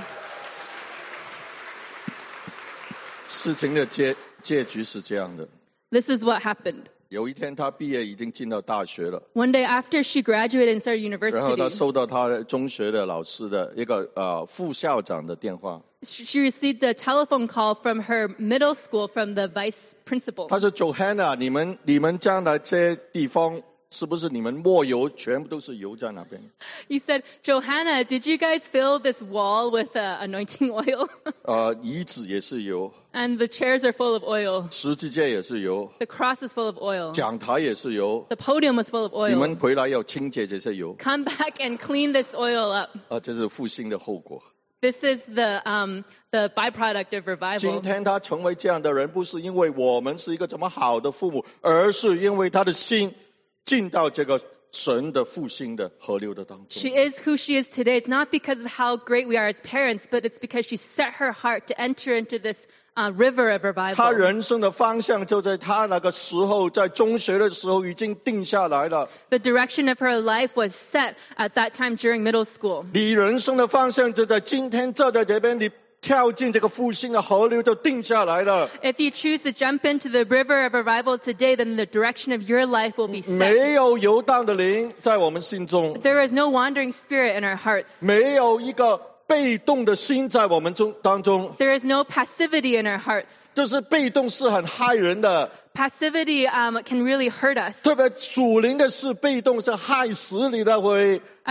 Speaker 9: 事情的结局是这样的。
Speaker 7: This is what happened.
Speaker 9: 有一天，他毕业已经进到大学了，
Speaker 7: One day after she graduated and started
Speaker 9: 然后他
Speaker 7: university,
Speaker 9: 收到他中学的老师的一个副校长的电话，
Speaker 7: she received a telephone call from her middle school from the vice principal.
Speaker 9: 他说 ：“Johanna，你们将来这些地方是不是你们抹油全部都是油在那边？”
Speaker 7: He said, Johanna, did you guys fill this wall with anointing oil?
Speaker 9: 椅子也是油，
Speaker 7: And the chairs are full of oil.
Speaker 9: 十字架也是油，
Speaker 7: The cross is full of oil.
Speaker 9: 讲台也是油。
Speaker 7: The podium was full of
Speaker 9: 你们
Speaker 7: oil.
Speaker 9: 回来要清洁这些油，
Speaker 7: Come back and clean this oil up.
Speaker 9: 这是复兴的后果。
Speaker 7: This is the byproduct of
Speaker 9: 今
Speaker 7: revival.
Speaker 9: 天他成为这样的人，不是因为我们是一个怎么好的父母，而是因为他的心进到这个神的复兴的河流的当中。
Speaker 7: She is who she is today. It's not because of how great we are as parents, but it's because she set her heart to enter into this river of
Speaker 9: 他
Speaker 7: revival.
Speaker 9: 人生的方向就在他那个时候，在中学的时候已经定下来了。
Speaker 7: The direction of her life was set at that time during middle school.
Speaker 9: 你人生的方向就在今天站在这边，你跳进这个复兴的河流就定下来了。
Speaker 7: If you choose to jump into the river of revival today, then the direction of your life will be set.
Speaker 9: 没有游荡的灵在我们心中，
Speaker 7: There is no wandering spirit in our hearts.
Speaker 9: 没有一个被动的心在我们当中。
Speaker 7: There is no passivity in our hearts.
Speaker 9: 就是被动是很害人的，
Speaker 7: Passivity can really hurt us.
Speaker 9: 特别属灵的是被动是害死你的会。